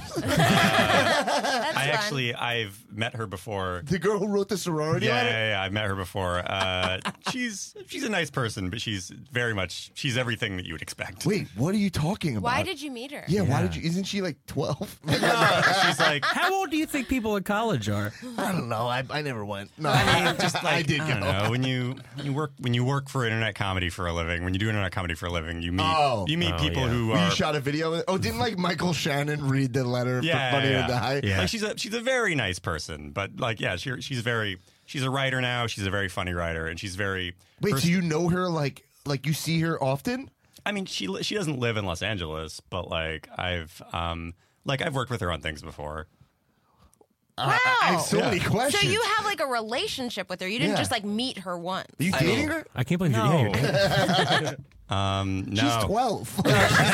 That's I fun. actually I've met her before. The girl who wrote the sorority Yeah, letter. yeah, yeah, I've met her before. Uh, she's she's a nice person, but she's very much she's everything that you would expect. Wait, what are you talking about? Why did you meet her? Yeah, why Yeah. did you? Isn't she like twelve? No, she's like How old do you think people in college are? I don't know. I, I never went. No, I mean, just like I did I go. don't know when you when you work when you work for internet comedy for a living. When you do internet comedy for a living, you meet Oh. you meet Oh, people yeah. who You are shot a video. Of, oh, didn't like Michael Shannon read the letter yeah, for Funny yeah, or Die? Yeah. Like she's a she's a very nice person, but like yeah, she, she's very she's a writer now. She's a very funny writer, and she's very Wait, her- so you know her like like you see her often? I mean, she li- she doesn't live in Los Angeles, but like I've um like I've worked with her on things before. I, I have so Yeah. many questions. So you have like a relationship with her. You didn't Yeah. just like meet her once. Are you dating her? I can't believe you. Yeah, you're dating. Um, no, She's twelve.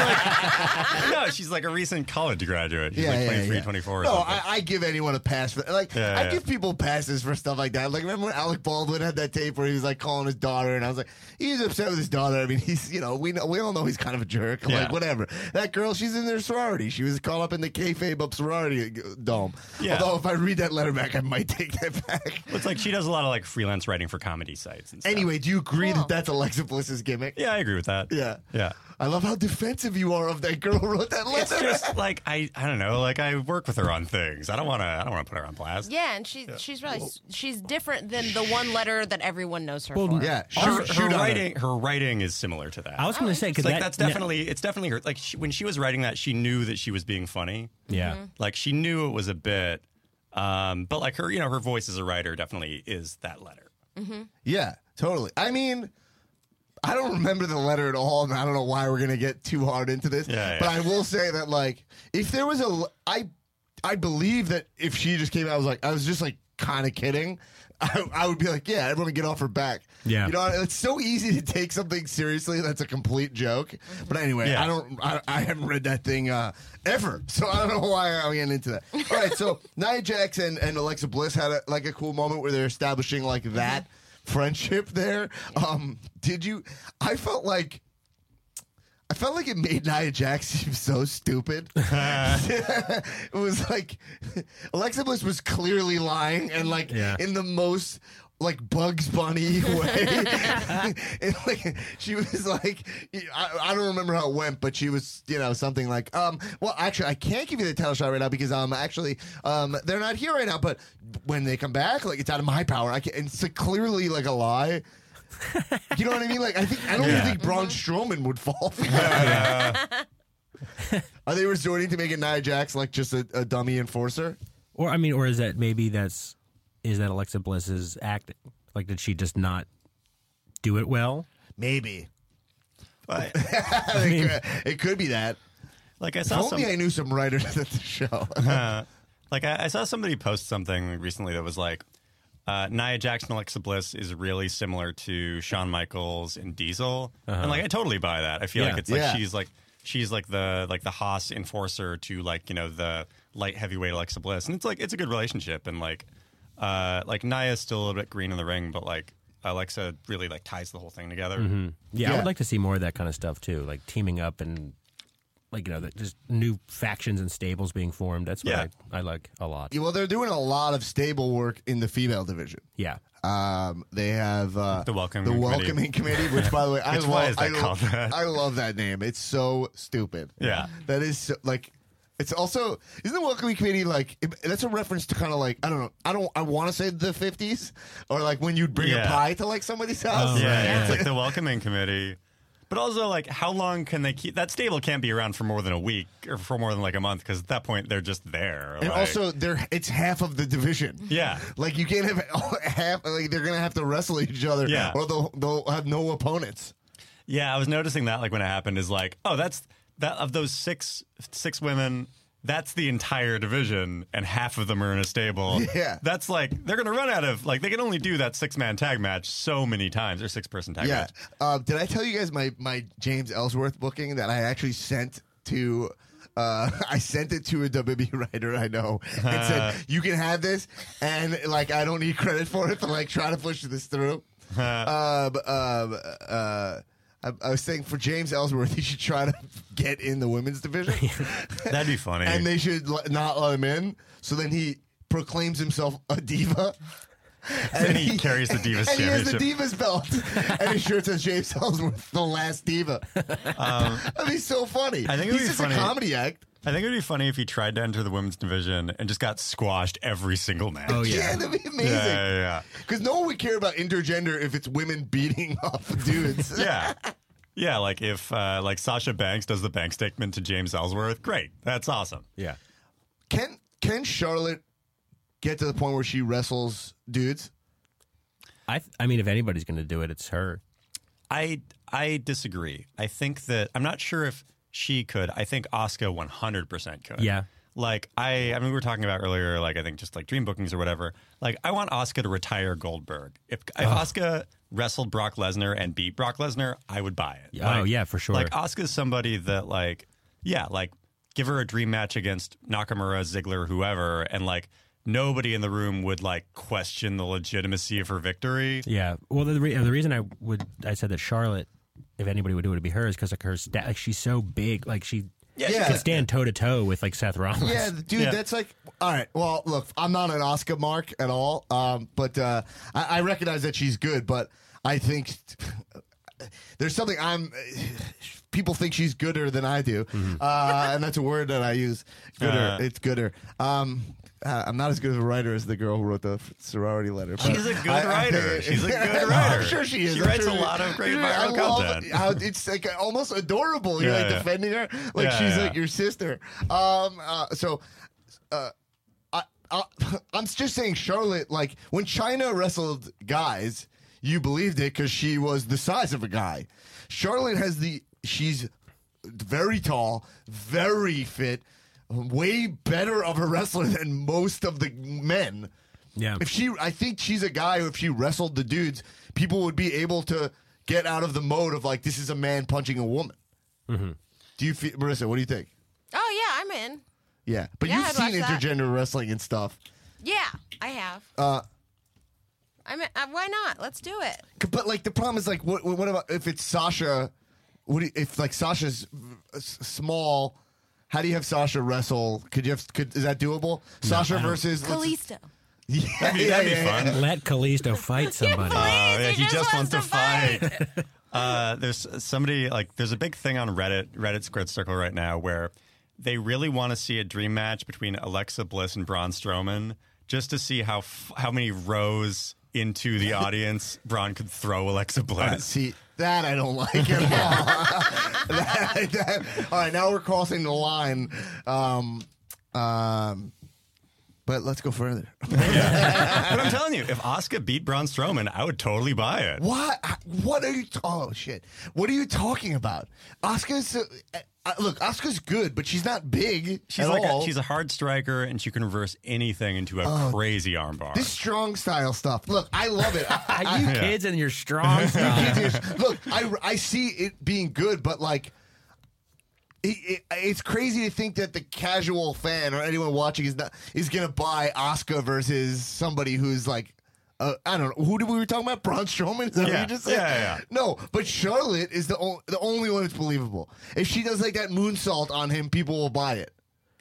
no, she's like a recent college graduate. She's Yeah, like yeah, twenty-three, yeah. twenty-four or No, something. I, I give anyone a pass for like Yeah, I yeah. give people passes for stuff like that. Like remember when Alec Baldwin had that tape where he was like calling his daughter, and I was like, he's upset with his daughter. I mean, he's you know we know we all know he's kind of a jerk. I'm Yeah. Like whatever. That girl, she's in their sorority. She was caught up in the kayfabe up sorority dome. Yeah. Although if I read that letter back, I might take that back. It's like she does a lot of like freelance writing for comedy sites and stuff. Anyway, do you agree Cool. that that's Alexa Bliss's gimmick? Yeah, I agree with that. Yeah. Yeah. I love how defensive you are of that girl who wrote that letter. It's just like I I don't know, like I work with her on things. I don't want to I don't want to put her on blast. Yeah, and she she's really she's different than the one letter that everyone knows her Well, for. yeah, Her, shoot, her shoot on her. writing her writing is similar to that. I was going to say because It's like that, that's definitely it's definitely her like she, when she was writing that she knew that she was being funny. yeah. Like she knew it was a bit um but like her you know her voice as a writer definitely is that letter. Yeah, totally. I mean, I don't remember the letter at all, and I don't know why we're gonna get too hard into this. Yeah, yeah. But I will say that, like, if there was a, I, I believe that if she just came out, I was like, I was just like kind of kidding. I, I would be like, yeah, everyone get off her back. Yeah. You know, it's so easy to take something seriously that's a complete joke. But anyway, Yeah. I don't, I, I haven't read that thing uh, ever, so I don't know why I'm getting into that. All right, so Nia Jax and, and Alexa Bliss had a, like a cool moment where they're establishing like that friendship there. Um, did you? I felt like. I felt like it made Nia Jax seem so stupid. It was like Alexa Bliss was clearly lying, and like Yeah. in the most like Bugs Bunny way. And, like she was like, I, I don't remember how it went, but she was, you know, something like, um, well, actually, I can't give you the title shot right now because um, actually, um, they're not here right now. But when they come back, like it's out of my power. I can. And it's like, clearly like a lie. You know what I mean? Like I think I don't even Yeah. think Braun Strowman would fall for that. Are they resorting to making Nia Jax like just a, a dummy enforcer? Or I mean, or is that maybe that's is that Alexa Bliss's acting? Like, did she just not do it well? Maybe. But, it, could, it could be that. like I If saw only some, I knew some writers at the show. uh, like I, I saw somebody post something recently that was like, uh, Nia Jackson, Alexa Bliss is really similar to Shawn Michaels and Diesel, Uh-huh. and like I totally buy that. I feel Yeah. like it's like Yeah. she's like she's like the like the Haas enforcer to like you know the light heavyweight Alexa Bliss, and it's like it's a good relationship, and like uh, like Nia's still a little bit green in the ring, but like Alexa really like ties the whole thing together. Mm-hmm. Yeah, I Yeah. would like to see more of that kind of stuff too, like teaming up and like you know the, just new factions and stables being formed. That's what Yeah. I, I like a lot. Well, they're doing a lot of stable work in the female division. Yeah. Um, they have uh, The welcoming the committee. welcoming committee, which by the way, I Which, love. why is that I, lo- called that? I love that name. It's so stupid. Yeah. that is so, like. It's also isn't the welcoming committee like it- that's a reference to kind of like I don't know I don't I want to say the fifties or like when you'd bring Yeah. a pie to like somebody's house. Oh, Yeah, right, yeah, it's yeah. like the welcoming committee. But also, like, how long can they keep that stable? Can't be around for more than a week or for more than like a month because at that point they're just there. And like- also, they're it's half of the division. yeah, Like you can't have half. Like they're gonna have to wrestle each other. Yeah. Or they'll they'll have no opponents. yeah. I was noticing that like when it happened is like, oh, that's that of those six six women. That's the entire division, and half of them are in a stable. Yeah. That's like, they're going to run out of, like, they can only do that six man tag match so many times, or six person tag Yeah. match. Uh, did I tell you guys my my James Ellsworth booking that I actually sent to? Uh, I sent it to a W W E writer I know and said, "You can have this," and like I don't need credit for it, but like try to push this through. um, um, uh, I, I was saying for James Ellsworth, he should try to get in the women's division, That'd be funny. and they should l- not let him in. So then he proclaims himself a diva. And he carries the Divas and he has the Championship. Divas belt. And his shirt says James Ellsworth, the last diva. That'd be so funny. I think it would He's be just funny. a comedy act. I think it would be funny if he tried to enter the women's division and just got squashed every single match. Oh, yeah. Yeah, that'd be amazing. Yeah, yeah, yeah. Because no one would care about intergender if it's women beating up dudes. Yeah. Yeah, like if uh, like Sasha Banks does the bank statement to James Ellsworth, great. That's awesome. Yeah. Can can Charlotte get to the point where she wrestles dudes? I th- I mean, if anybody's going to do it, it's her. I I disagree. I think that I'm not sure if she could. I think Asuka one hundred percent could. Yeah. Like I I mean we were talking about earlier like I think just like dream bookings or whatever. Like I want Asuka to retire Goldberg. If if Asuka wrestled Brock Lesnar and beat Brock Lesnar, I would buy it. Oh, Like- yeah, for sure. Like Asuka's somebody that like yeah, like give her a dream match against Nakamura, Ziggler, whoever, and like nobody in the room would like question the legitimacy of her victory. Yeah. Well, the re- the reason I would I said that Charlotte, if anybody would do it, it'd be her, is because like her stat, like she's so big, like she Yeah, Yeah. could stand toe to toe with like Seth Rollins. Yeah, dude, Yeah. that's like all right. Well, look, I'm not an Oscar mark at all, um, but uh, I, I recognize that she's good. But I think there's something I'm. People think she's gooder than I do, uh, and that's a word that I use. Gooder, Uh. it's gooder. Um, uh, I'm not as good of a writer as the girl who wrote the sorority letter. but She's a good I- I- witer. She's a good I'm writer. sure she is. She I'm writes sure a lot of great I viral love content. How it's like almost adorable. You're Yeah, like yeah. defending her, like Yeah, she's yeah. like your sister. Um, uh, so. Uh, I, I, I'm just saying, Charlotte, like, when Chyna wrestled guys, you believed it because she was the size of a guy. Charlotte has the, she's very tall, very fit, way better of a wrestler than most of the men. Yeah. If she, I think she's a guy who, if she wrestled the dudes, people would be able to get out of the mode of, like, this is a man punching a woman. Mm-hmm. Do you feel, Marissa, what do you think? Oh yeah, I'm in. Yeah. But Yeah, you've I'd seen watch that. intergender wrestling and stuff. Yeah, I have. Uh, I mean, uh, why not? Let's do it. But like the problem is like what what about if it's Sasha? What do you, if like Sasha's s- small? How do you have Sasha wrestle? Could you have? Could is that doable? Sasha I don't- versus let's- Kalisto. Yeah, That'd be, yeah, that'd be yeah, fun. yeah. Let Kalisto fight somebody. Please, Oh, yeah, he, just, wants, to fight. Uh, there's somebody like there's a big thing on Reddit, Reddit Squared Circle right now where they really want to see a dream match between Alexa Bliss and Braun Strowman just to see how f- how many rows into the audience Braun could throw Alexa Bliss. Uh, see that I don't like at all. That- that- all right, now we're crossing the line. Um, um, But let's go further. But I'm telling you, if Asuka beat Braun Strowman, I would totally buy it. What? What are you? T- oh shit! What are you talking about? Asuka's uh, uh, look. Asuka's good, but she's not big She's at like all. a, she's a hard striker, and she can reverse anything into a crazy armbar. this strong style stuff. Look, I love it. I, Are you I, kids and your strong stuff? look, I I see it being good, but like. It, it, it's crazy to think that the casual fan or anyone watching is not is gonna buy Asuka versus somebody who's like, uh, I don't know, who did we were talking about? Braun Strowman? Is that what Yeah. you just said? Yeah, yeah, yeah. No, but Charlotte is the o- the only one that's believable. If she does like that moonsault on him, people will buy it.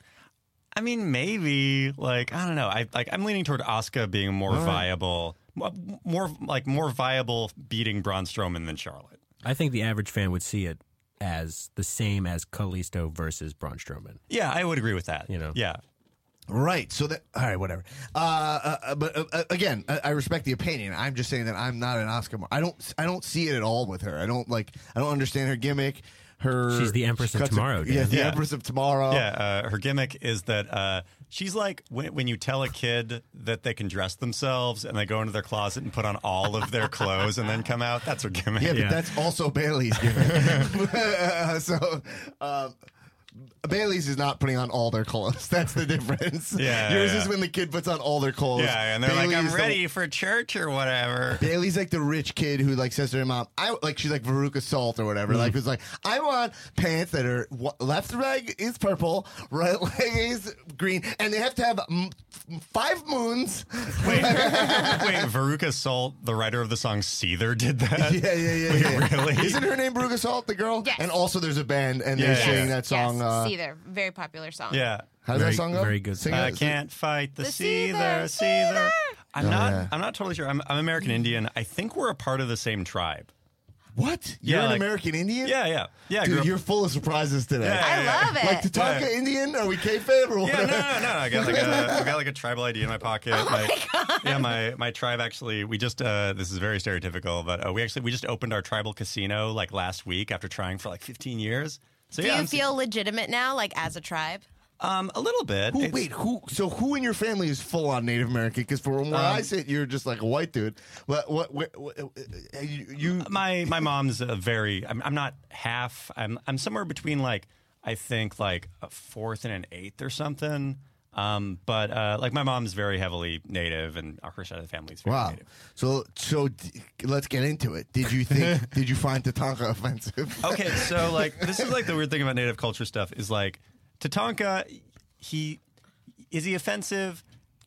I mean, maybe like I don't know. I like I'm leaning toward Asuka being more right. viable, mo- more like more viable beating Braun Strowman than Charlotte. I think the average fan would see it as the same as Kalisto versus Braun Strowman. Yeah, I would agree with that. You know. Yeah. Right. So that all right, whatever. Uh, uh but uh, again, I, I respect the opinion. I'm just saying that I'm not an Asuka. I don't. I don't see it at all with her. I don't like. I don't understand her gimmick. Her. She's the Empress she of cuts Tomorrow, Her, Dan. yeah, the Yeah. Empress of Tomorrow. Yeah, uh, her gimmick is that uh, she's like when, when you tell a kid that they can dress themselves and they go into their closet and put on all of their clothes and then come out. That's her gimmick. Yeah, but Yeah. that's also Bailey's gimmick. Uh, so. Um, Bailey's is not putting on all their clothes. That's the difference. Yeah, Yours yeah. is when the kid puts on all their clothes. Yeah, and they're Bailey like, I'm is the- ready for church or whatever. Bailey's like the rich kid who like says to her mom, "I like." She's like Veruca Salt or whatever. Like who's like, "I want pants that are w- left leg is purple, right leg is green, and they have to have m- five moons." Wait, wait, Veruca Salt, the writer of the song Seether, did that? Yeah, yeah, yeah. Wait, yeah. really? Isn't her name Veruca Salt, the girl? Yes. And also, there's a band, and Yeah, they're yeah, singing yeah. that song. yes, uh, Seether, very popular song. Yeah. how does Very- that song go? very good Sing song. I it. can't fight the, The Seether, Seether, Seether. Seether. I'm Oh, not. yeah. I'm not totally sure. I'm, I'm American Indian. I think we're a part of the same tribe. What? You're Yeah, an like- American Indian? Yeah, yeah, yeah. I grew Dude, up- you're full of surprises today. Yeah, I yeah, love it. Like Tatanka Yeah. Indian? Are we kayfabe or Yeah, whatever? no, no, no. I got like a, I got like a tribal I D in my pocket. Oh my God. Yeah, my my tribe actually. We just uh, this is very stereotypical, but uh, we actually we just opened our tribal casino like last week after trying for like fifteen years. So Do yeah, you I'm- feel legitimate now, like as a tribe? um a little bit. Who, It's- wait, who? So who in your family is full on Native American? Because from where I sit, you're just like a white dude. What? What? what, what uh, you? you my my mom's a very. I'm, I'm not half. I'm I'm somewhere between like I think like a fourth and an eighth or something. Um, but uh, like my mom's very heavily Native, and her side of the family is very wow. Native. So so d- let's get into it. Did you think? did you find Tatanka offensive? Okay, so like this is like the weird thing about Native culture stuff is like Tatanka, he is he offensive?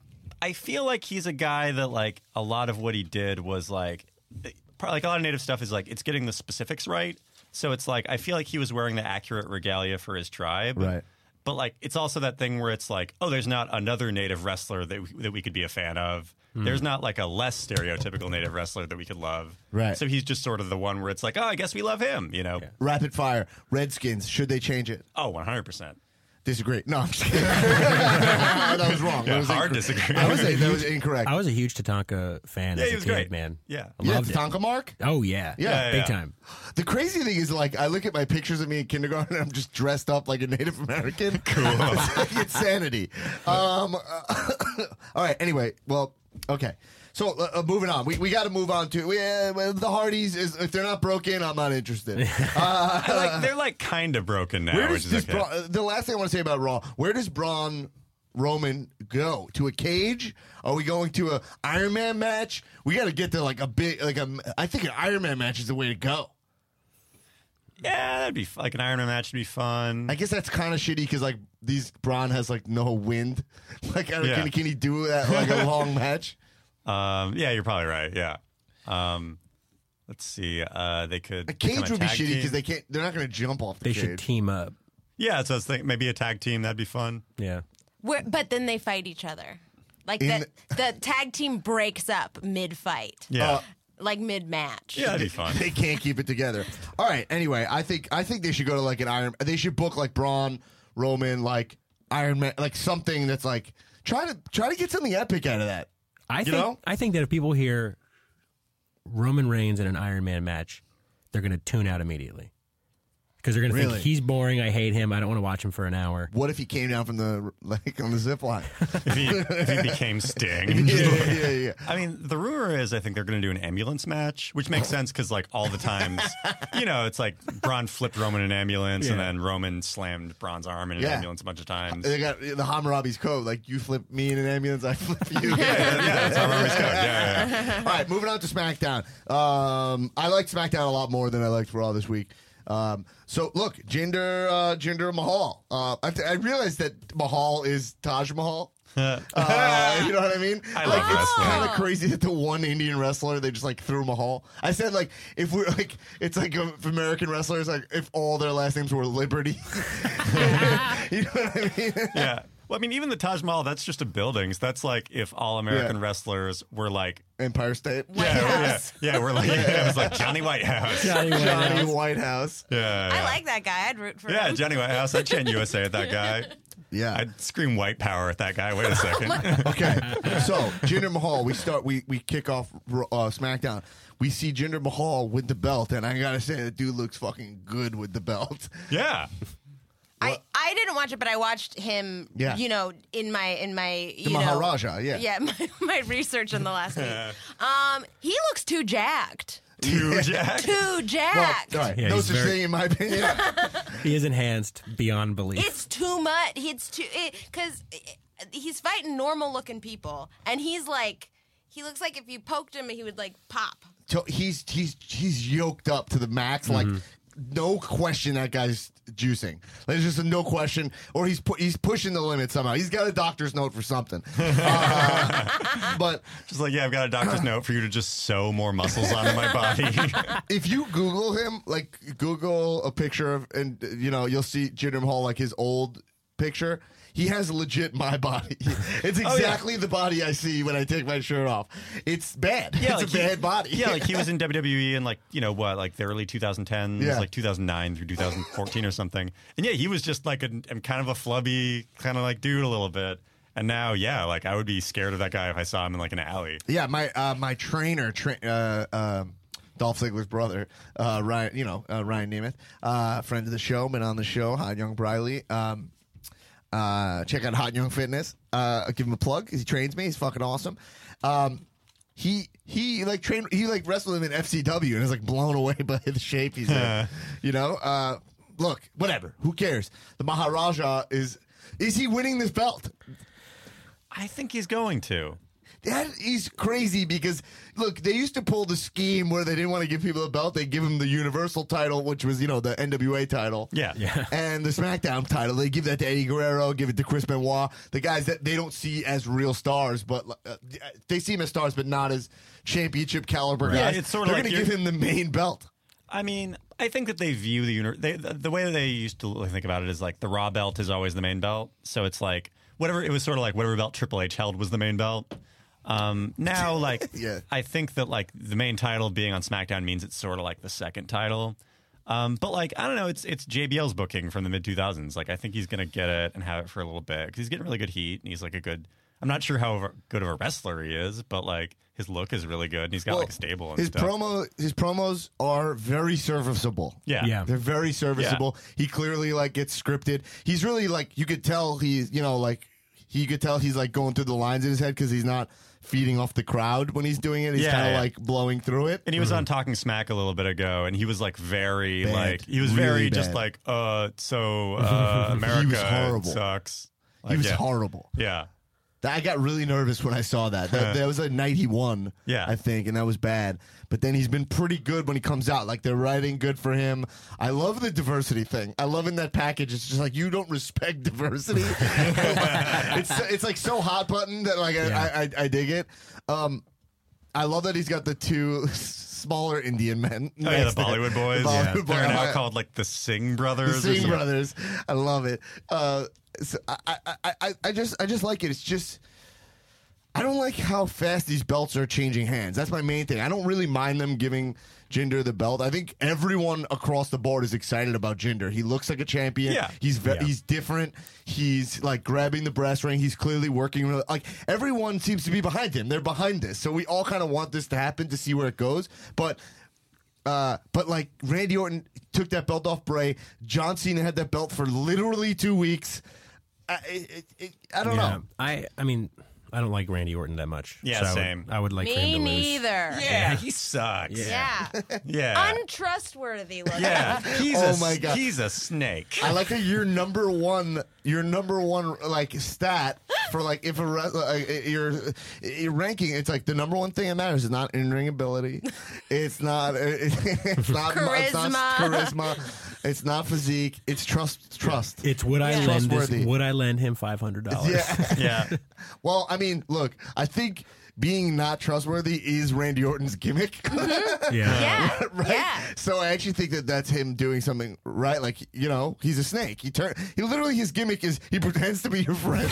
I feel like he's a guy that like a lot of what he did was like probably like a lot of Native stuff is like it's getting the specifics right. So it's like I feel like he was wearing the accurate regalia for his tribe. Right. But like it's also that thing where it's like, oh, there's not another Native wrestler that we, that we could be a fan of. There's not like a less stereotypical Native wrestler that we could love. Right. So he's just sort of the one where it's like, oh, I guess we love him, you know? Rapid fire. Redskins. Should they change it? Oh, one hundred percent. Disagree. No, I'm just kidding. that was wrong. Yeah, that was hard incor- disagree. I was that was incorrect. I was a huge Tatanka fan Yeah, as he a was kid, great. man. Yeah. I yeah, loved it. Tatanka Mark. Oh yeah, Yeah, yeah, big yeah. time. The crazy thing is, like, I look at my pictures of me in kindergarten, and I'm just dressed up like a Native American. Cool. It's like insanity. Um, uh, all right. Anyway, well, okay. So uh, uh, moving on, we we got to move on to uh, well, the Hardys. Is if they're not broken, I'm not interested. Uh, I like they're like kind of broken now, where which does is this okay. Bra- uh, the last thing I want to say about Raw? Where does Braun Roman go? To a cage? Are we going to a Iron Man match? We got to get to like a big like a. I think an Iron Man match is the way to go. Yeah, that'd be f- like an Iron Man match would be fun. I guess that's kind of shitty because like these Braun has like no wind. Like, I don't- Yeah. can, can he do that like a long match? Um, yeah, you're probably right. Yeah. Um, let's see. Uh, they could A become cage would be tag shitty team. because they can't. They're not going to jump off the They cage. should team up. Yeah, so I was thinking maybe a tag team that'd be fun. Yeah. Where, but then they fight each other. Like In- the, the tag team breaks up mid fight, Yeah. Uh, like mid match. yeah, that'd be fun. They can't keep it together. All right. Anyway, I think I think they should go to like an Iron. They should book like Braun, Roman, like Iron Man, like something that's like try to try to get something epic out of that. I You think know? I think that if people hear Roman Reigns in an Iron Man match, they're going to tune out immediately. Because they're going to Really? think he's boring. I hate him. I don't want to watch him for an hour. What if he came down from the like on the zip line? if, he, if he became Sting. yeah, yeah, yeah, yeah. I mean, the rumor is I think they're going to do an ambulance match, which makes sense because, like, all the times, you know, it's like Braun flipped Roman in an ambulance, Yeah. and then Roman slammed Braun's arm in an Yeah. ambulance a bunch of times. They got the Hammurabi's code. Like you flip me in an ambulance, I flip you. yeah, yeah, yeah, that's how Roman's code. Yeah, yeah, yeah. All right, moving on to SmackDown. Um, I liked SmackDown a lot more than I liked Raw this week. Um, so look, Jinder, uh, Jinder Mahal. Uh, I, I realized that Mahal is Taj Mahal. Uh, you know what I mean? I like, love it's wrestling. kind of crazy that the one Indian wrestler they just like threw Mahal. I said like if we're like it's like um, if American wrestlers like if all their last names were Liberty. You know what I mean? Yeah. Well, I mean, even the Taj Mahal, that's just a building. So that's like if all American Yeah. wrestlers were like, Empire State. White yeah, yeah, House. yeah, we're like, yeah, it was like Johnny Whitehouse. Yeah, Johnny Johnny Whitehouse. Whitehouse. yeah. I like that guy. I'd root for Yeah, him. Johnny Whitehouse. I'd chant U S A at that guy. Yeah. I'd scream white power at that guy. Wait a second. Okay, so Jinder Mahal, we start, we we kick off uh, SmackDown. We see Jinder Mahal with the belt, and I gotta say, the dude looks fucking good with the belt. Yeah. I, I didn't watch it, but I watched him. Yeah. You know, in my in my you The know, Maharaja, yeah. yeah, my, my research in the last week. Um, he looks too jacked. Too jacked. Too Well, jacked. all right, Yeah, no he's such very- thing in my opinion. He is enhanced beyond belief. It's too much. It's too because he's fighting normal looking people, and he's like, he looks like if you poked him, he would like pop. So he's he's he's yoked up to the max, like no question that guy's juicing. Like, there's just a no question, or he's pu- he's pushing the limit somehow. He's got a doctor's note for something. Uh, but Just like, yeah, I've got a doctor's note for you to just sew more muscles onto my body. if you Google him, like Google a picture of, and you know, you'll see Jinder Mahal, like his old picture. He has legit my body. It's Oh, yeah. exactly the body I see when I take my shirt off. It's bad. Yeah, it's like a he- bad body. Yeah, like he was in W W E in like, you know what, like the early twenty tens, Yeah. like two thousand nine through two thousand fourteen or something. And yeah, he was just like a, a kind of a flubby kind of like dude a little bit. And now, yeah, like I would be scared of that guy if I saw him in like an alley. Yeah, my uh, my trainer, tra- uh, um Dolph Ziggler's brother, uh, Ryan, you know, uh, Ryan Nemeth, uh, friend of the show, been on the show, Hot Young Briley. Um, uh, check out Hot Young Fitness. Uh, I'll give him a plug. He trains me. He's fucking awesome. Um, he he like trained. He like wrestled him in F C W and is like blown away by the shape he's in. You know. Uh, look, whatever. Who cares? The Maharaja is. Is he winning this belt? I think he's going to. That is crazy because, look, they used to pull the scheme where they didn't want to give people a belt. They give them the Universal title, which was, you know, the N W A title. Yeah. Yeah. And the SmackDown title. They give that to Eddie Guerrero, give it to Chris Benoit. The guys that they don't see as real stars, but uh, they see him as stars, but not as championship caliber Right. guys. Yeah, it's sorta They're like going to give you're- him the main belt. I mean, I think that they view the uni- they, the, the way that they used to think about it is like the Raw belt is always the main belt. So it's like whatever it was sort of like whatever belt Triple H held was the main belt. Um, now, like, Yeah. I think that like the main title being on SmackDown means it's sort of like the second title. Um, but like, I don't know, it's it's J B L's booking from the mid two thousands. Like, I think he's gonna get it and have it for a little bit because he's getting really good heat and he's like a good. I'm not sure how good of a wrestler he is, but like his look is really good and he's got Well, like a stable and his stuff. promo, his promos are very serviceable. yeah, Yeah. They're very serviceable. He clearly like gets scripted. He's really like you could tell he's you know like he could tell he's like going through the lines in his head because he's not feeding off the crowd when he's doing it. He's Yeah, kind of yeah. like blowing through it. And he was on Talking Smack a little bit ago, and he was like very Bad. like he was Really very just bad. like uh so uh America horrible. sucks. He Like, was yeah. horrible. Yeah. I got really nervous when I saw that. That, that was a night he won, Yeah. I think, and that was bad. But then he's been pretty good when he comes out. Like, they're writing good for him. I love the diversity thing. I love in that package. It's just like, you don't respect diversity. it's it's like so hot button that like I, Yeah. I, I, I dig it. Um, I love that he's got the two smaller Indian men. Oh yeah, next the to him. Bollywood boys. The Bollywood yeah. boys. They're now I- called like the Singh the brothers. or Singh something. brothers. I love it. Uh, so I, I, I, I- I just I just like it. It's just I don't like how fast these belts are changing hands. That's my main thing. I don't really mind them giving Jinder the belt. I think everyone across the board is excited about Jinder. He looks like a champion. Yeah. He's ve- Yeah. he's different. He's like grabbing the brass ring. He's clearly working. Really, like everyone seems to be behind him. They're behind this. So we all kind of want this to happen to see where it goes. But Uh, but like Randy Orton took that belt off Bray. John Cena had that belt for literally two weeks. I, it, it, I don't yeah. know. I I mean, I don't like Randy Orton that much. Yeah, so same. I would, I would like for Me him to lose. neither. Yeah, he sucks. Yeah. Yeah. Untrustworthy looking. Yeah. He's Oh a, my God. He's a snake. I like how your number one, your number one like stat for like if a re- like, your your ranking. It's like the number one thing that matters is not in ring ability. It's not. It's not It's not Charisma. charisma. It's not physique. It's trust. Trust. It's would I Yeah. lend this, Trustworthy. would I lend him five hundred dollars? Yeah. Yeah. Well, I mean, look. I think being not trustworthy is Randy Orton's gimmick. yeah. Yeah. Right? Yeah. So I actually think that that's him doing something right. Like, you know, he's a snake. He turn. He literally his gimmick is he pretends to be your friend.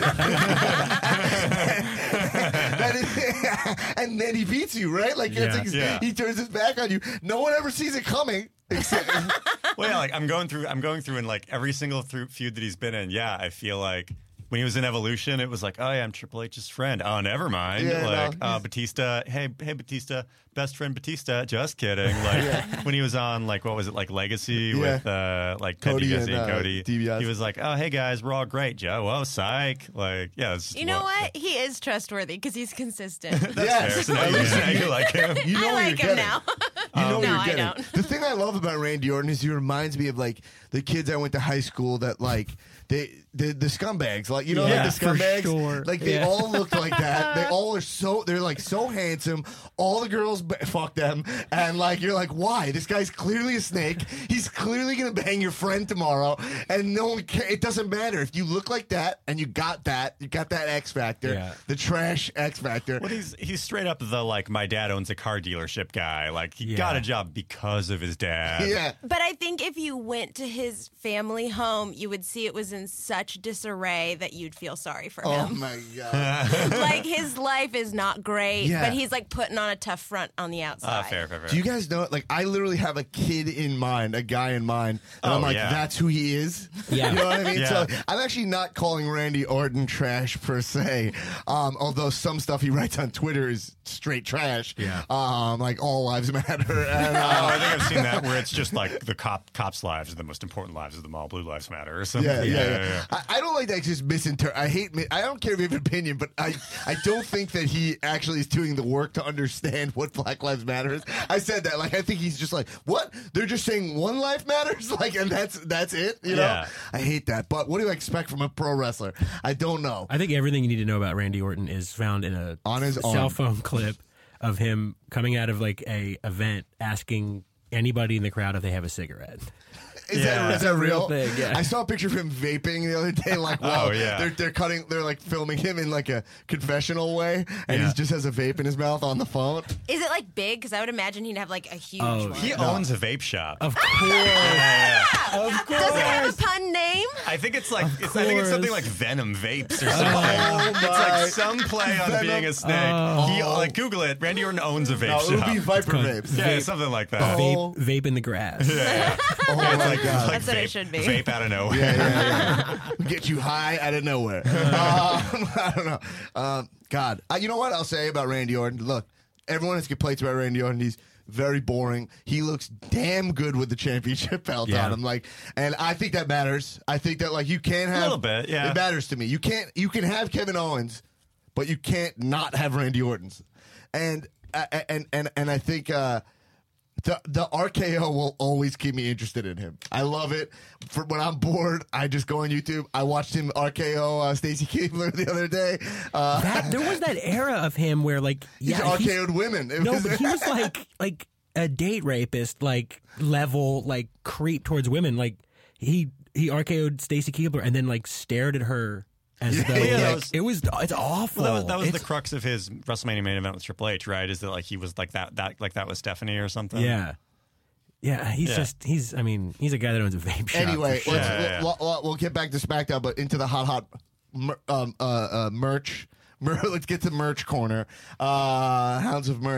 That is, and then he beats you, right? Like Yeah. it's ex- Yeah. he turns his back on you. No one ever sees it coming. Except, Well, yeah, like I'm going through, I'm going through in like every single through feud that he's been in. Yeah, I feel like when he was in Evolution, it was like, oh yeah, I'm Triple H's friend. Oh, never mind. Yeah, like, no, uh, he's- Batista. Hey, hey, Batista, best friend Batista. Just kidding. Like when he was on, like, what was it, like Legacy Yeah. with uh, like Ted Cody DiBiase and, and uh, Cody. DiBiase. He was like, oh hey guys, we're all great. Joe, oh psych. Like, yeah. It's just You know what? He is trustworthy because he's consistent. That's Yes. fair. So now At you, least now you like him. you know I what like you're him getting. now. You know what No, you're I getting. don't. The thing I love about Randy Orton is he reminds me of like the kids I went to high school that like they the the scumbags, like you know, Yeah, like the for scumbags, sure. like they Yeah. all look like that. They all are so they're like so handsome. All the girls b- fuck them, and like you're like, why? This guy's clearly a snake. He's clearly gonna bang your friend tomorrow, and no one ca- it doesn't matter if you look like that and you got that, you got that X factor, Yeah. the trash X factor. Well, he's he's straight up the like my dad owns a car dealership guy. Like he Yeah. got a job because of his dad. Yeah. But I think if you went to his family home, you would see it was in such disarray that you'd feel sorry for Oh him. my god. Like his life is not great, Yeah. but he's like putting on a tough front on the outside. Ah, fair, fair, fair. Do you guys know? Like, I literally have a kid in mind, a guy in mind, and Oh, I'm like, yeah. that's who he is. Yeah. You know what I mean? Yeah. So I'm actually not calling Randy Orton trash per se, um, although some stuff he writes on Twitter is straight trash. Yeah. Um, like all lives matter. And, Oh, uh, I think I've seen that where it's just like the cop cops' lives are the most important lives of them all. Blue lives matter or something. yeah, yeah, yeah. I, I don't like that. It's just misinterpret. I hate. mi- I don't care if you have an opinion, but I, I don't think that he actually is doing the work to understand what Black Lives Matter is. I said that. Like, I think he's just like, what? They're just saying one life matters, like, and that's that's it. You know. Yeah. I hate that. But what do I expect from a pro wrestler? I don't know. I think everything you need to know about Randy Orton is found in a On his cell arm. phone clip of him coming out of like a event asking anybody in the crowd if they have a cigarette. Is Yeah. that is that real? thing, yeah. I saw a picture of him vaping the other day. Like, wow, Oh, yeah. they're they're cutting, they're like filming him in like a confessional way, and Yeah. he just has a vape in his mouth on the phone. Is it like big? Because I would imagine he'd have like a huge Oh, one. He owns a vape shop. Of course. Yeah. Of course. Does it have a pun name? I think it's like it's, I think it's something like course. Venom Vapes or something. Oh, it's my. like some play on Venom. being a snake. He like Google it. Randy Orton owns a vape No, it would shop. be Viper called vapes. yeah, Vape. something like that. Oh. Vape, vape in the grass. Oh my like, god. like That's what it vape, should be. Vape out of nowhere. Yeah, yeah, yeah. Get you high out of nowhere. um, I don't know. Um, God, uh, you know what I'll say about Randy Orton? Look, everyone has complaints about Randy Orton. He's very boring. He looks damn good with the championship belt Yeah. on him. Like, and I think that matters. I think that like you can't have little bit, yeah. It matters to me. You can't. You can have Kevin Owens, but you can't not have Randy Orton's. And uh, and and and I think. Uh, The the R K O will always keep me interested in him. I love it. For when I'm bored, I just go on YouTube. I watched him R K O uh, Stacy Keibler the other day. Uh, That, there was that era of him where like he's yeah, R K he's- O'd women. It no, was- but he was like like a date rapist, like level, like creep towards women. Like he he R K O'd Stacy Keibler and then like stared at her as though Yeah, that like, was- it was it's awful. Well, that was that was the It's- crux of his WrestleMania main event with Triple H, right? Is that like he was like that that like that was Stephanie or something? yeah. Yeah, he's Yeah. just he's. I mean, he's a guy that owns a vape shop. anyway, for sure. let's, Yeah, yeah, yeah. We'll, we'll- we'll get back to SmackDown, but into the hot hot mer- um, uh, uh, merch. Mer- let's get to merch corner. Uh, Hounds of merch.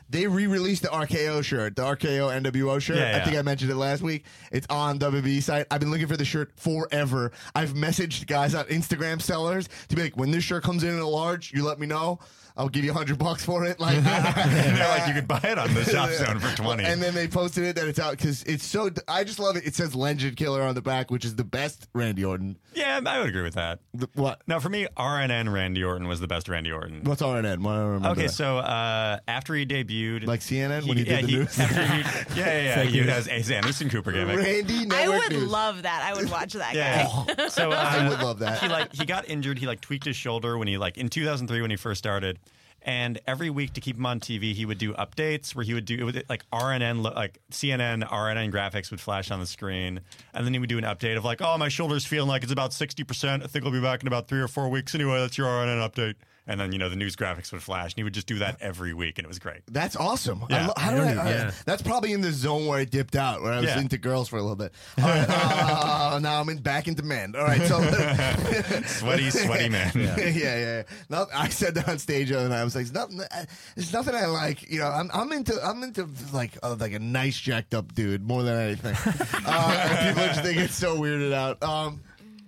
they re-released the R K O shirt, the R K O N W O shirt. Yeah, I yeah. think I mentioned it last week. It's on W W E site. I've been looking for the shirt forever. I've messaged guys on Instagram sellers to be like, when this shirt comes in in a large, you let me know. I'll give you a hundred bucks for it. Like, They're like, you could buy it on the Shop Zone for twenty. And then they posted it that it's out because it's so. I just love it. It says Legend Killer on the back, which is the best Randy Orton. Yeah, I would agree with that. The, what? Now, for me, R N N Randy Orton was the best Randy Orton. What's R N N? Why don't I remember Okay, that? so uh, after he debuted, Like C N N when he yeah, did the he, news? after he, yeah, yeah, yeah, Fake he news. has his Anderson Cooper gimmick. Randy I Network would News. love that. I would watch that Yeah, guy. yeah. So uh, I would love that. He like he got injured. He like tweaked his shoulder when he like in two thousand three when he first started. And every week to keep him on T V, he would do updates where he would do it would, like R N N, lo- like C N N, R N N graphics would flash on the screen, and then he would do an update of like, oh, my shoulder's feeling like it's about sixty percent. I think I'll be back in about three or four weeks. Anyway, that's your R N N update. And then you know the news graphics would flash, and he would just do that every week, and it was great. That's awesome. I Yeah. lo- how I do I, don't even- I- yeah. That's probably in the zone where I dipped out, where I was Yeah. into girls for a little bit. All right, uh, now I'm in back into men. All right, so Sweaty, sweaty man. yeah, yeah. yeah. No, I said that on stage the other night. I was like, "There's nothing. There's nothing I like. You know, I'm, I'm into. I'm into like uh, like a nice jacked up dude more than anything. uh, and people just think it's so weirded out. Um,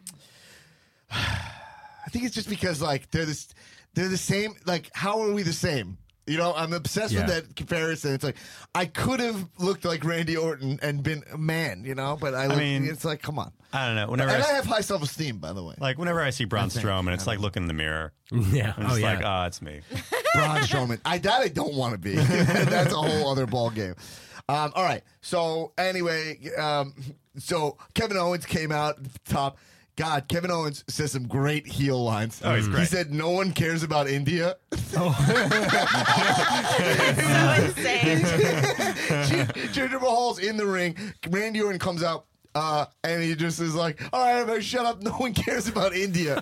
I think it's just because like they're this. They're the same. Like, how are we the same? You know, I'm obsessed Yeah. with that comparison. It's like I could have looked like Randy Orton and been a man, you know, but I, look, mean- it's like, come on. I don't know. Whenever And I, I have high self esteem, by the way. like whenever I see Braun That's it. Strowman, it's like looking in the mirror. Yeah. I'm Oh, just yeah. like, ah, it's me. Braun Strowman. I that I don't want to be. That's a whole other ball game. Um, all right. So anyway, um, so Kevin Owens came out at the top. God, Kevin Owens says some great heel lines. Oh, he's He great. said, "No one cares about India." So insane. Jinder Mahal's in the ring. Randy Orton comes out. Uh, and he just is like, all right, everybody shut up. No one cares about India.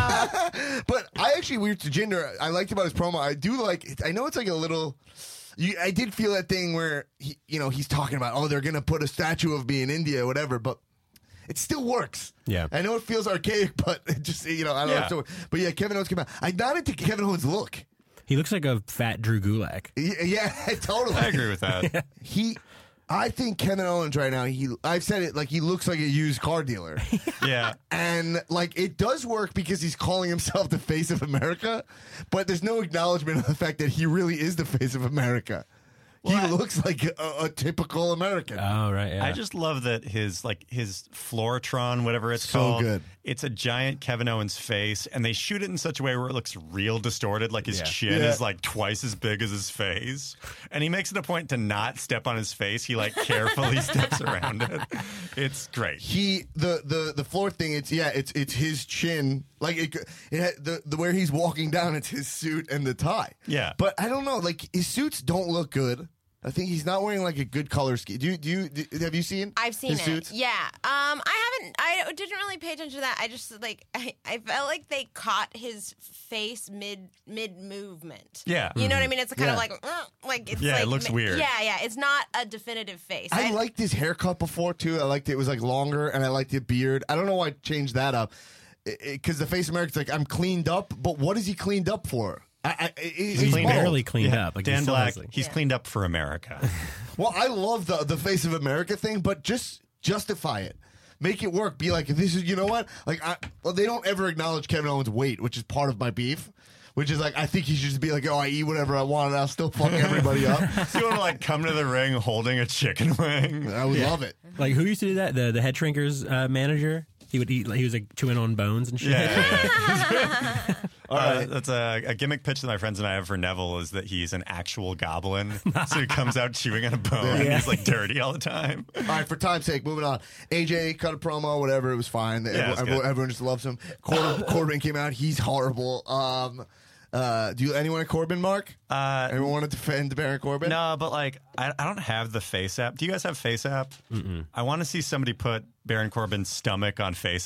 But I actually, weird to Jinder, I liked about his promo. I do like, I know it's like a little, you, I did feel that thing where, he, you know, he's talking about, oh, they're going to put a statue of me in India or whatever, but it still works. Yeah. I know it feels archaic, but it just, you know, I don't Yeah. know. So, but yeah, Kevin Owens came out. I not into Kevin Owens' look. He looks like a fat Drew Gulak. Yeah, yeah totally. I agree with that. He, I think Kevin Owens right now, he, I've said it, like he looks like a used car dealer. Yeah. And like it does work because he's calling himself the face of America, but there's no acknowledgement of the fact that he really is the face of America. Well, I- he looks like a, a typical American. Oh, right. Yeah. I just love that his like his Floratron, whatever it's So called, good. it's a giant Kevin Owens face, and they shoot it in such a way where it looks real distorted, like his Yeah. chin Yeah. is like twice as big as his face, and he makes it a point to not step on his face. He like carefully steps around it. It's great. He the the the floor thing. It's yeah. It's it's his chin. Like it. It had, the the where he's walking down. It's his suit and the tie. Yeah. But I don't know. Like his suits don't look good. I think he's not wearing like a good color scheme. Do you do you do, have you seen? I've seen his it. suits? Yeah. Um, I haven't. I didn't really pay attention to that. I just like. I, I felt like they caught his face mid mid movement. Yeah. You know what I mean? It's kind of Yeah. like, uh, like it's Yeah, it like, looks weird. Yeah, yeah. It's not a definitive face. I liked his haircut before too. I liked it, it was like longer, and I liked the beard. I don't know why I changed that up because the face of America's like I'm cleaned up, but what is he cleaned up for? I, I, he's He's cleaned bald. barely cleaned Yeah. up. Like he Dan still Black, has, like- he's Yeah. cleaned up for America. Well, I love the the face of America thing, but just justify it. Make it work. Be like, this is, you know what? Like, I, well, they don't ever acknowledge Kevin Owens' weight, which is part of my beef. Which is like, I think he should just be like, oh, I eat whatever I want, and I'll still fuck everybody up. So you want to like come to the ring holding a chicken wing? I would love it. Like who used to do that? The the head shrinkers uh, manager. He would eat. Like, he was like chewing on bones and shit. Yeah, yeah, yeah. All Uh, right. that's a, a gimmick pitch that my friends and I have for Neville is that he's an actual goblin. So he comes out chewing on a bone and Yeah. he's like dirty all the time. All right, for time's sake, moving on. A J cut a promo, whatever. It was fine. Yeah, everyone, it's everyone, good. everyone just loves him. Corbin, Corbin came out. He's horrible. Um, uh, do you anyone at Corbin, Mark? Uh, Anyone want to defend Baron Corbin? no, but like I, I don't have the Face app. Do you guys have Face app? Mm-mm. I want to see somebody put Baron Corbin's stomach on Face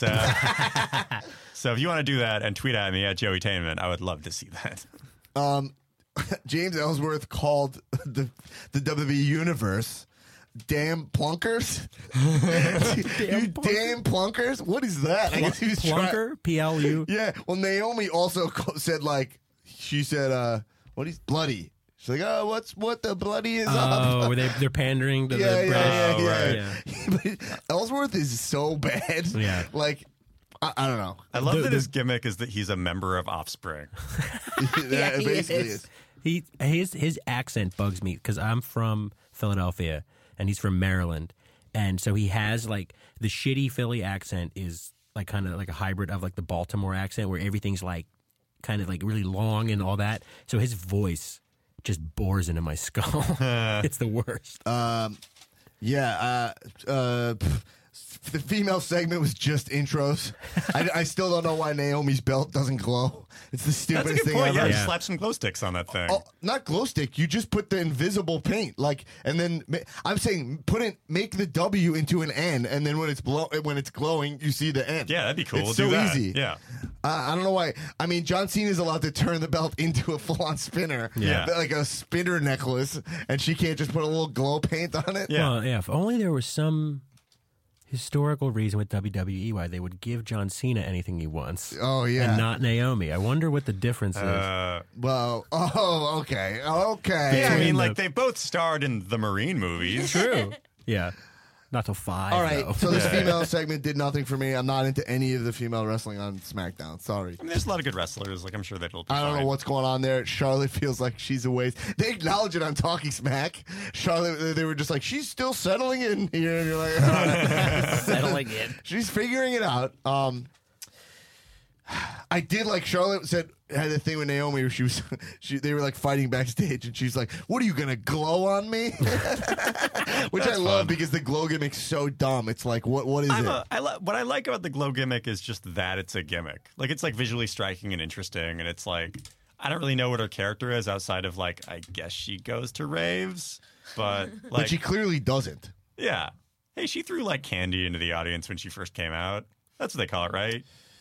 app. So if you want to do that and tweet at me at Joey Tainman, I would love to see that. Um, James Ellsworth called the the W W E universe damn plunkers. you damn plunkers. What is that? I guess he was trying- Plunker, P L U. Yeah. Well, Naomi also co- said like she said, uh, what is bloody. She's like, oh, what's what the bloody is Oh, up? were they, they're pandering to yeah, the yeah, British? yeah, Oh, yeah. right. But Ellsworth is so bad. Yeah. Like, I, I don't know. I love The- that the- his gimmick is that he's a member of Offspring. Yeah, That he basically is. He his his accent bugs me because I'm from Philadelphia and he's from Maryland, and so he has like the shitty Philly accent is like kind of like a hybrid of like the Baltimore accent where everything's like kind of like really long and all that. So his voice just bores into my skull. It's the worst. Yeah, uh, uh, pff, the female segment was just intros. I, I still don't know why Naomi's belt doesn't glow. It's the That's a stupidest good thing point. ever. Yeah, Yeah. just slap some glow sticks on that thing. Oh, not glow stick. You just put the invisible paint, like, and then ma- I'm saying put it, make the W into an N, and then when it's blow, when it's glowing, you see the N. Yeah, that'd be cool. It's We'll so do that. easy. Yeah. Uh, I don't know why. I mean, John Cena's allowed to turn the belt into a full-on spinner, Yeah. like a spinner necklace, and she can't just put a little glow paint on it. Yeah. Well, yeah. If only there was some historical reason with W W E why they would give John Cena anything he wants. Oh, yeah. And not Naomi. I wonder what the difference is. Uh, Well, oh, okay, okay. yeah, I Between mean, the- like, they both starred in the Marine movies. True. Yeah. Not till five. All right, though. so this female segment did nothing for me. I'm not into any of the female wrestling on SmackDown. Sorry. I mean, there's a lot of good wrestlers. Like, I'm sure that'll be I don't fine. know what's going on there. Charlotte feels like she's a waste. They acknowledge it on Talking Smack. Charlotte, they were just like, she's still settling in here. And you're like, all right. Settling it. She's figuring it out. Um, I did like Charlotte said had a thing with Naomi where she was she they were like fighting backstage and she's like, "What are you gonna glow on me?" Which I That's love fun. because the glow gimmick's so dumb. It's like, what what is I'm it? a, I li- what I like about the glow gimmick is just that it's a gimmick. Like, it's like visually striking and interesting, and it's like I don't really know what her character is outside of like I guess she goes to raves, but like but she clearly doesn't. yeah, hey, she threw like candy into the audience when she first came out. That's what they call it, right?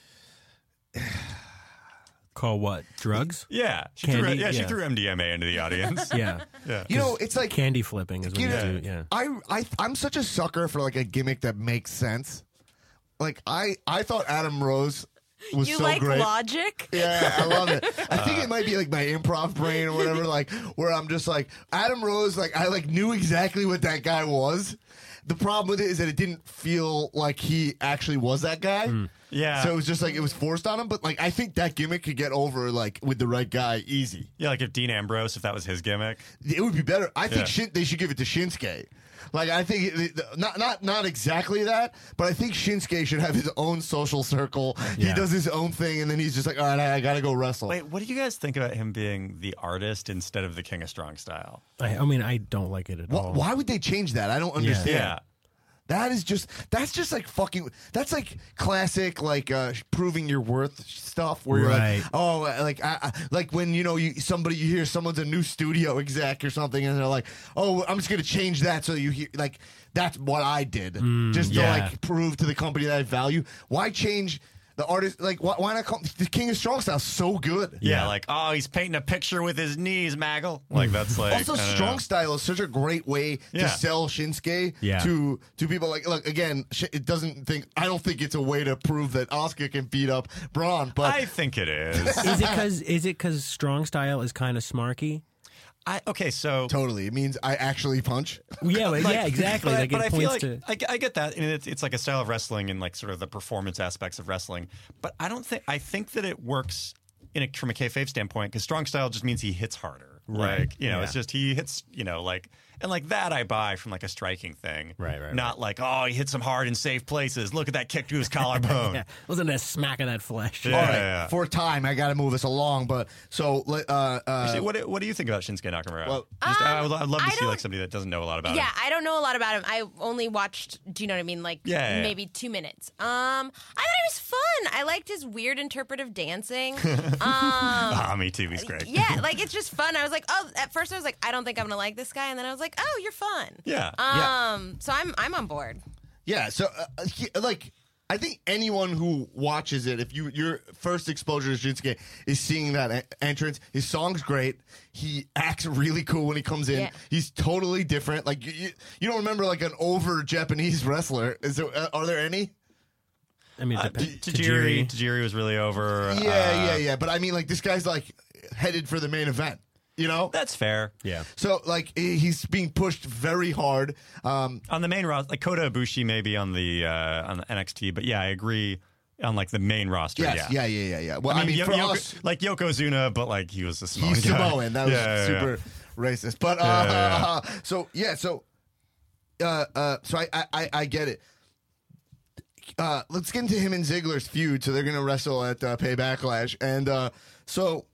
Call what? Drugs? Yeah, she Candy, threw yeah, she yeah. threw M D M A into the audience. Yeah. Yeah. You know, it's like Candy flipping is when You you, know, do. Yeah. I, I, I'm such a sucker for like a gimmick that makes sense. Like I, I thought Adam Rose was You so like great. logic? Yeah, I love it. I think it might be like my improv brain or whatever, like where I'm just like Adam Rose, like I like knew exactly what that guy was. The problem with it is that it didn't feel like he actually was that guy. Yeah. So it was just like it was forced on him. But like I think that gimmick could get over like with the right guy easy. Yeah, like if Dean Ambrose, if that was his gimmick. It would be better. I think Yeah. Shin, they should give it to Shinsuke. Like I think it, it- not not not exactly that, but I think Shinsuke should have his own social circle. He Yeah. does his own thing, and then he's just like, all right, I, I got to go wrestle. Wait, what do you guys think about him being the artist instead of the King of Strong Style? I, I mean, I don't like it at Wh- all. Why would they change that? I don't understand. Yeah. That is just that's just like fucking that's like classic like uh proving your worth stuff where you're Right. like, oh, like I, I, like when you know you somebody you hear someone's a new studio exec or something and they're like, oh, I'm just gonna change that so you hear like that's what I did just to yeah. like prove to the company that I value. Why change the artist? Like why, why not call the King of Strong Style so good? Yeah, Yeah. like, oh, he's painting a picture with his knees, Maggle. Like, that's like. Also, I don't Strong know. Style is such a great way Yeah. to sell Shinsuke Yeah. to to people. Like, look again, sh- it doesn't think. I don't think it's a way to prove that Asuka can beat up Braun. But I think it is. Is it because is it because strong style is kind of smarky? I, okay, so. totally, it means I actually punch. Yeah, but, Like, yeah, exactly. But, like but it I points feel like to. I, I get that, and it's it's like a style of wrestling and like sort of the performance aspects of wrestling. But I don't think I think that it works in a, from a kayfabe standpoint because strong style just means he hits harder. Right. Like you know, Yeah. it's just he hits. You know, like and like that I buy from like a striking thing. Right, right, Not like oh he hits him hard in safe places. Look at that kick to his collarbone. Yeah, wasn't a smack of that flesh. Yeah. All right, for time, I got to move us along. But so, uh, uh, Actually, what do- what do you think about Shinsuke Nakamura? Well- Just, I would, Um, I'd love to I see don't- like somebody that doesn't know a lot about Yeah, him. I don't know a lot about him. I only watched, do you know what I mean? Like Yeah, yeah, yeah. maybe two minutes. Um, I thought it was fun. I liked his weird interpretive dancing. um, Ah, me too. He's great. yeah, like it's just fun. I was like, oh, at first I was like, I don't think I'm gonna like this guy, and then I was like, oh, you're fun. Yeah. Um, so I'm I'm on board. yeah, so uh, he, like. I think anyone who watches it, if you your first exposure to Shinsuke is seeing that e- entrance, his song's great. He acts really cool when he comes in. Yeah. He's totally different. Like you, you, you don't remember like an over Japanese wrestler. Is there? Uh, are there any? I mean, Uh, it dep- T- Tajiri, Tajiri was really over. Yeah, uh, yeah, yeah. But I mean, like this guy's like headed for the main event. You know? That's fair. Yeah. So, like, he- he's being pushed very hard. Um, On the main roster, like Kota Ibushi maybe on the uh, on the N X T, but yeah, I agree on like the main roster. yes, yeah, yeah, yeah, yeah, yeah. Well, I mean, Yo- for Yoko- us, like Yokozuna, but like he was a Samoan he's guy. Samoan. That was Yeah, yeah, super yeah. racist. But, uh, Yeah, yeah, so, yeah, so, uh, uh, so I, I, I, I get it. Uh, let's get into him and Ziggler's feud. So they're going to wrestle at uh, Pay Backlash. And uh, so,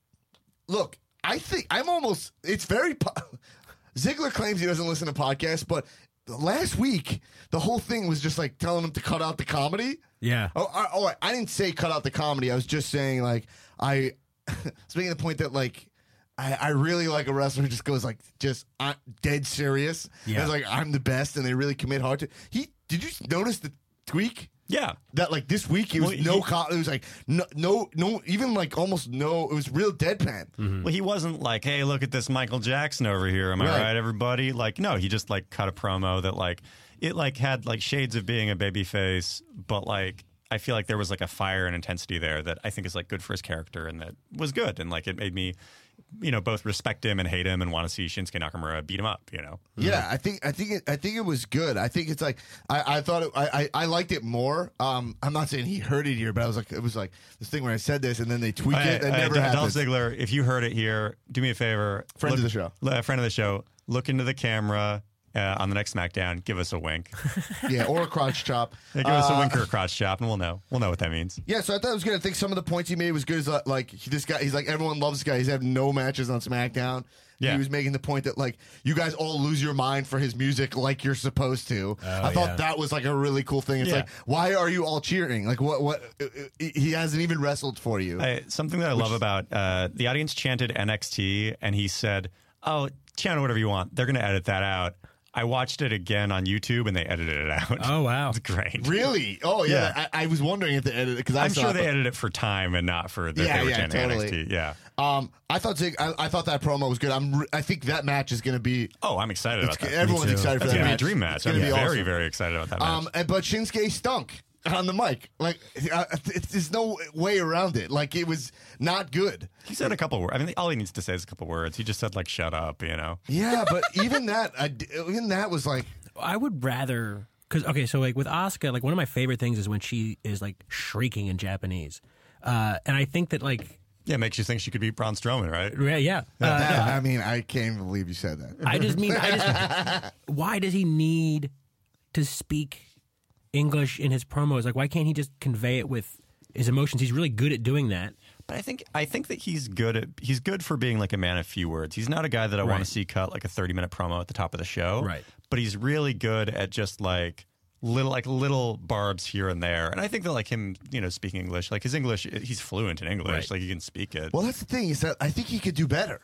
look, I think I'm almost, it's very, po- Ziggler claims he doesn't listen to podcasts, but last week, the whole thing was just like telling him to cut out the comedy. Yeah. Oh, I, oh, I didn't say cut out the comedy. I was just saying, like, I was making the point that, like, I, I really like a wrestler who just goes, like, just uh, dead serious. Yeah. It's like, I'm the best, and they really commit hard to. He Did you notice the tweak? Yeah. That, like, this week, it was Well, no, he- co- it was like, no, no, no, even, like, almost no, it was real deadpan. Mm-hmm. Well, he wasn't like, hey, look at this Michael Jackson over here. Am I Right. right, everybody? Like, no, he just like cut a promo that like it like had like shades of being a babyface, but like I feel like there was like a fire and intensity there that I think is like good for his character and that was good. And like it made me, you know, both respect him and hate him and want to see Shinsuke Nakamura beat him up, you know? Yeah, I think I think it, I think it was good. I think it's like I, I thought it, I, I I liked it more. Um, I'm not saying he heard it here, but I was like it was like this thing where I said this and then they tweak it. That Hey, never hey, Dolph happens. Ziggler, if you heard it here, do me a favor. Friend of Look- the show. uh, friend of the show. Look into the camera uh, on the next SmackDown. Give us a wink. Yeah, or a crotch chop. Yeah, give us a Uh, wink or a crotch chop, and we'll know. We'll know what that means. Yeah, so I thought it was good. I think some of the points he made was good. As uh, like he, this guy, he's like everyone loves this guy. He's had no matches on SmackDown. Yeah. He was making the point that like you guys all lose your mind for his music like you're supposed to. I thought yeah. that was like a really cool thing. It's Yeah. like why are you all cheering? Like what what uh, uh, he hasn't even wrestled for you. I, something that I love about uh, the audience chanted N X T, and he said, "Oh, chant whatever you want. They're going to edit that out." I watched it again on YouTube, and they edited it out. Oh, wow. It's great. Really? Oh yeah. Yeah. I, I was wondering if they edited because I I'm saw sure it, they but- edited it for time and not for that Yeah, they were yeah, chanting totally. N X T. Yeah. Um, I thought Zig, I, I thought that promo was good. I'm re- I think that match is going to be. Oh, I'm excited It's, about that. everyone's too. excited for That's that gonna be a match. dream match. It's I'm gonna be very, awesome. very excited about that match. Um, and- but Shinsuke stunk on the mic. Like, uh, it's, there's no way around it. Like, it was not good. he said a couple words. I mean, all he needs to say is a couple words. He just said like, "Shut up," you know. Yeah, but even that, I d even that was like, I would rather because okay, so like with Asuka, like one of my favorite things is when she is like shrieking in Japanese, uh, and I think that like Yeah, makes you think she could beat Braun Strowman, right? yeah, yeah. Uh, that, I mean, I can't even believe you said that. I just mean, I just, why does he need to speak English in his promos? Like, why can't he just convey it with his emotions? He's really good at doing that. But I think I think that he's good at he's good for being like a man of few words. He's not a guy that I want Right. to see cut like a thirty minute promo at the top of the show. Right. But he's really good at just like little like little barbs here and there. And I think that like him, you know, speaking English, like his English, he's fluent in English. Right. Like he can speak it. Well, that's the thing is that I think he could do better.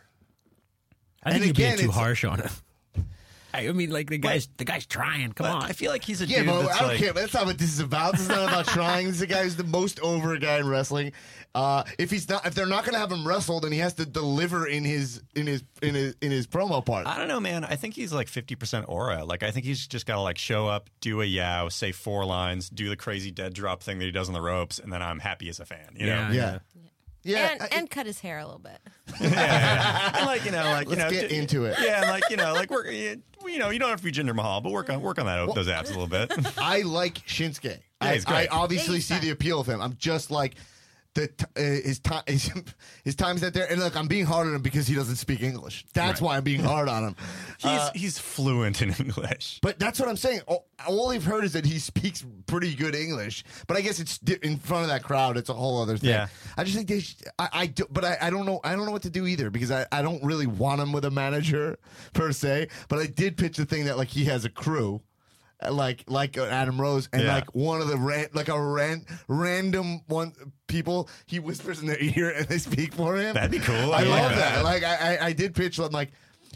I think And you're again, being too it's- harsh on him. I mean, like the guy's the guy's trying. Come But on. I feel like he's a Yeah, dude but that's I don't like, care. That's not what this is about. This is not about trying. This is a guy who's the most over guy in wrestling. Uh, if he's not, if they're not going to have him wrestle, then he has to deliver in his in his in his in his promo part. I don't know, man. I think he's like fifty percent aura. Like, I think he's just got to like show up, do a yow, say four lines, do the crazy dead drop thing that he does on the ropes, and then I'm happy as a fan. You Yeah. know? yeah, yeah. and, I- and cut his hair a little bit. And like, you know, like, you Let's know, get d- into it. Yeah, and like, you know, like, we're, you know, you don't have to be Jinder Mahal, but work on work on that those abs a little bit. I like Shinsuke. I, he's great. I obviously Yeah, he's see fine. the appeal of him. I'm just like the t- uh, his time his, his time's not there. And look, I'm being hard on him because he doesn't speak English. That's Right. why I'm being hard on him. He's Uh, he's fluent in English. But that's what I'm saying. All, all I've heard is that he speaks pretty good English. But I guess it's di- in front of that crowd. It's a whole other thing. Yeah. I just think they. Sh- I, I do, but I, I don't know. I don't know what to do either because I, I don't really want him with a manager per se. But I did pitch the thing that like he has a crew. uh, Like like uh, Adam Rose and Yeah. like one of the ran, like a ran, random one people he whispers in their ear and they speak for him. That'd be cool. I, I like love that. that. Like I, I, I did pitch. I'm like,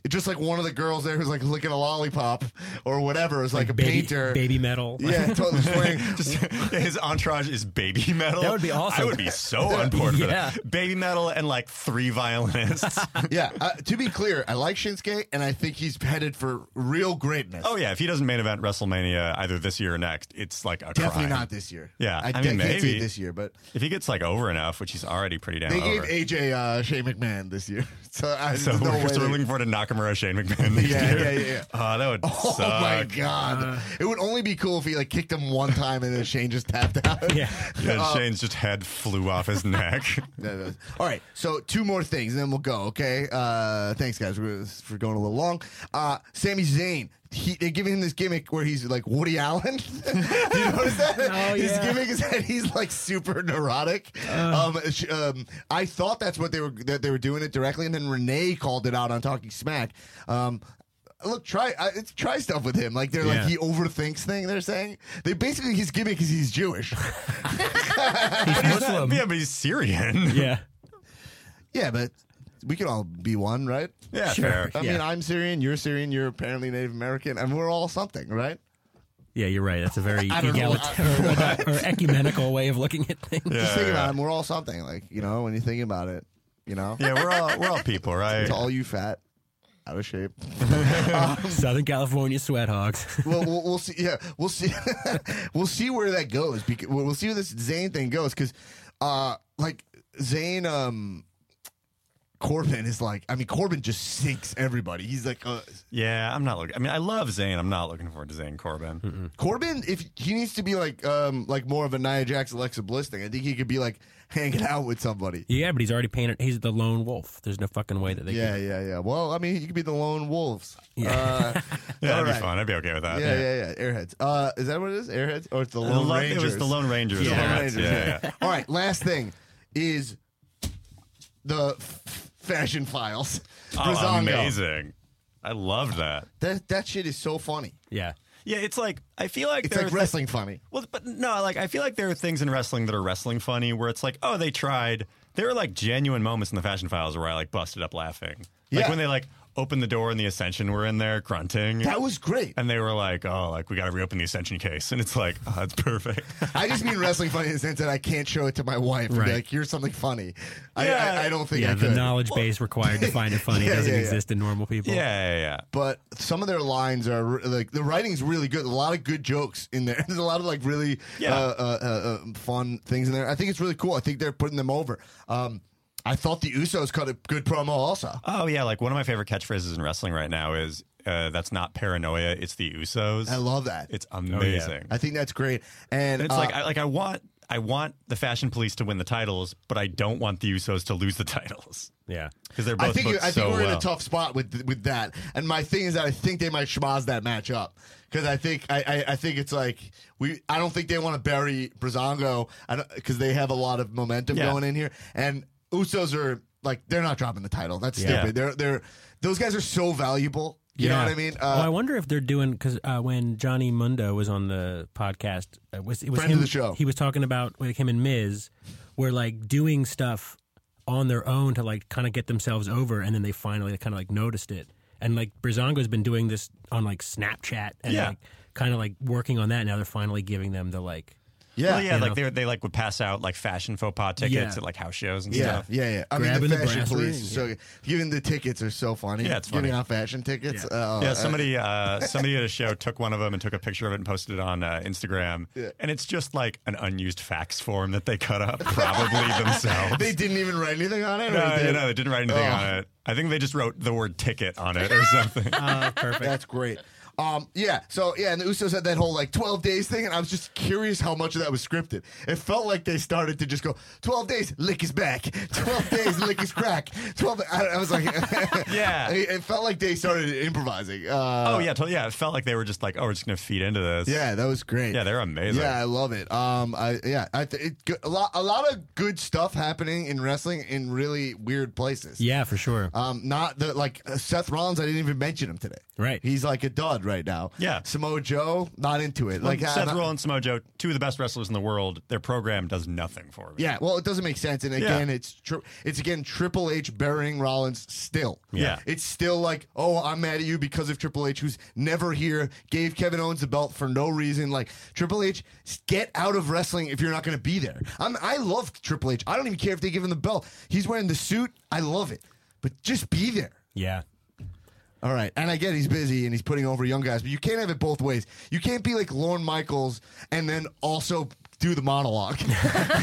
just like one of the girls there who's like licking a lollipop or whatever is like, like a baby, painter. Baby metal. Yeah, totally. Just wearing, Just, his entourage is baby metal. That would be awesome. I would be so on board for Yeah. that. Baby metal and like three violinists. yeah. Uh, to be clear, I like Shinsuke, and I think he's headed for real greatness. Oh yeah, if he doesn't main event WrestleMania either this year or next, it's like a Definitely crime. not this year. Yeah, I, I I mean, can't see maybe. it this year, but If he gets like over enough, which he's already pretty damn they over. gave A J uh, Shane McMahon this year, so, I, so there's no we're, way so we're they- looking forward to Nakamura Shane McMahon next Yeah, year. yeah, yeah, yeah. Oh, that would Oh suck. my god! It would only be cool if he like kicked him one time and then Shane just tapped out. Yeah. Yeah, Uh, Shane's just head flew off his neck. That is- All right, so two more things, and then we'll go. Okay, uh, thanks guys for, for going a little long. Uh, Sami Zayn, he, they're giving him this gimmick where he's like Woody Allen. Do you notice that? Oh, His yeah. gimmick is that he's like super neurotic. um, sh- um, I thought that's what they were that they were doing it directly, and then Renee called it out on Talking Smack. Um, Look, try uh, it's try stuff with him. Like they're like Yeah. he overthinks thing. They're saying they basically his gimmick is he's Jewish. He's Muslim. Yeah, but he's Syrian. Yeah. Yeah, but we can all be one, right? Yeah, Sure. fair. I Yeah. mean, I'm Syrian, you're Syrian, you're apparently Native American, and we're all something, right? Yeah, you're right. That's a very I don't know. egalitarian or, or ecumenical way of looking at things. Yeah, Just think yeah. about it, we're all something. Like, you know, when you think about it, you know? Yeah, we're all we're all people, right? To all you fat, out of shape. Southern California sweat hogs. well, we'll, we'll see. Yeah, we'll see. we'll see where that goes. Because we'll see where this Zayn thing goes. Because, uh, like Zayn, um, Corbin is like. I mean, Corbin just sinks everybody. He's like, uh, Yeah, I'm not looking. I mean, I love Zayn. I'm not looking forward to Zayn Corbin. Corbin. If he needs to be like, um, like more of a Nia Jax, Alexa Bliss thing. I think he could be like hanging out with somebody. Yeah, but he's already painted. He's the lone wolf. There's no fucking way that they Yeah, can. yeah, yeah. Well, I mean, you could be the lone wolves. Yeah. Uh, Yeah, all that'd right. be fun. I'd be okay with that. Yeah, yeah, yeah. Airheads. Uh, is that what it is? Airheads, or it's the The Lone Lo- Rangers? It was the Lone Rangers. The Lone Yeah, Rangers, yeah, yeah. All right. Last thing is the f- fashion files. Oh, Breezango. amazing. I loved that. That that shit is so funny. Yeah. Yeah, it's like I feel like It's there like are thi- wrestling funny. Well, but no, like I feel like there are things in wrestling that are wrestling funny where it's like, oh, they tried. There are like genuine moments in the Fashion Files where I like busted up laughing. Like Yeah. when they like opened the door and the Ascension were in there grunting. That was great. and they were like, oh, like we got to reopen the Ascension case, and it's like, oh, that's perfect. I just mean wrestling funny in the sense that I can't show it to my wife and be Right. like, here's something funny. I, Yeah. I, I don't think Yeah, I the could. knowledge base required to find it funny Yeah, doesn't yeah, yeah. exist in normal people. yeah, yeah, yeah. But some of their lines are re- like the writing's really good. A lot of good jokes in there. There's a lot of like really Yeah. uh, uh, uh, uh, fun things in there. I think it's really cool. I think they're putting them over. Um, I thought the Usos cut a good promo also. Oh yeah, like one of my favorite catchphrases in wrestling right now is uh, "That's not paranoia, it's the Usos." I love that. It's amazing. I think that's great. And It's uh, like I like I want I want the Fashion Police to win the titles, but I don't want the Usos to lose the titles Yeah. because they're both I think booked I think so we're in well. a tough spot with with that. And my thing is that I think they might schmoz that match up because I think I, I, I think it's like we. I don't think they want to bury Breezango because they have a lot of momentum Yeah. going in here. And Usos are like they're not dropping the title. That's Yeah. stupid. They're they're those guys are so valuable. You know Yeah. what I mean? well, I Uh, wonder if they're doing because uh, when Johnny Mundo was on the podcast, it was it was Friend him, of the show. He was talking about like him and Miz were like doing stuff on their own to like kind of get themselves over, and then they finally kind of like noticed it. And like Breezango's been doing this on like Snapchat and Yeah. like kind of like working on that. Now they're finally giving them the like. yeah, Well, yeah, you like know. they they like would pass out like fashion faux pas tickets Yeah. at like house shows and Yeah, stuff. yeah, yeah. I mean, Grabbing the the fashion brass police. ring, So giving the tickets are so funny. Yeah, it's giving funny. out fashion tickets. Yeah. Uh, Yeah, uh, somebody uh, somebody at a show took one of them and took a picture of it and posted it on uh, Instagram. Yeah. And it's just like an unused fax form that they cut up, probably themselves. they didn't even write anything on it. or no, they you did? know, they didn't write anything Oh. on it. I think they just wrote the word ticket on it or something. Uh, perfect. That's great. Um, yeah, so yeah, and the Usos had that whole like twelve days thing, and I was just curious how much of that was scripted. It felt like they started to just go twelve days, lick his back, twelve days, lick his crack, twelve. I, I was like, Yeah. it, it felt like they started improvising. Uh, oh yeah, totally, yeah. It felt like they were just like, oh, we're just gonna feed into this. yeah, that was great. yeah, they're amazing. Yeah, I love it. Um, I yeah, I th- it, good- a lot, a lot of good stuff happening in wrestling in really weird places. Yeah, for sure. Um, not the like uh, Seth Rollins. I didn't even mention him today. Right. He's like a dud, god right now. Yeah. Samoa Joe, not into it. Like Like Seth I'm not- Rollins, Samoa Joe, two of the best wrestlers in the world. Their program does nothing for me. Yeah, well, it doesn't make sense. And again, Yeah. it's tri- it's again Triple H burying Rollins still. Yeah. It's still like, oh, I'm mad at you because of Triple H, who's never here, gave Kevin Owens the belt for no reason. Like, Triple H, get out of wrestling if you're not going to be there. I'm, I love Triple H. I don't even care if they give him the belt. He's wearing the suit. I love it. But just be there. Yeah. All right. And I get he's busy and he's putting over young guys, but you can't have it both ways. You can't be like Lorne Michaels and then also do the monologue. You know?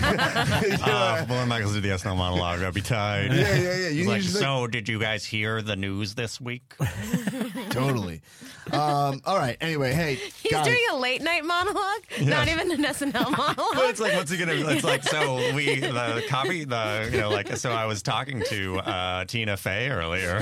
Uh, Lauren Michaels did the S N L monologue. That'd be tight. Yeah, yeah, yeah. You He's need like, to just, like- so did you guys hear the news this week? Totally. Um, all right. Anyway, hey, He's guys. doing a late night monologue, not even an S N L monologue. But it's like, what's he gonna? It's like, so we the copy the you know like so I was talking to uh, Tina Fey earlier.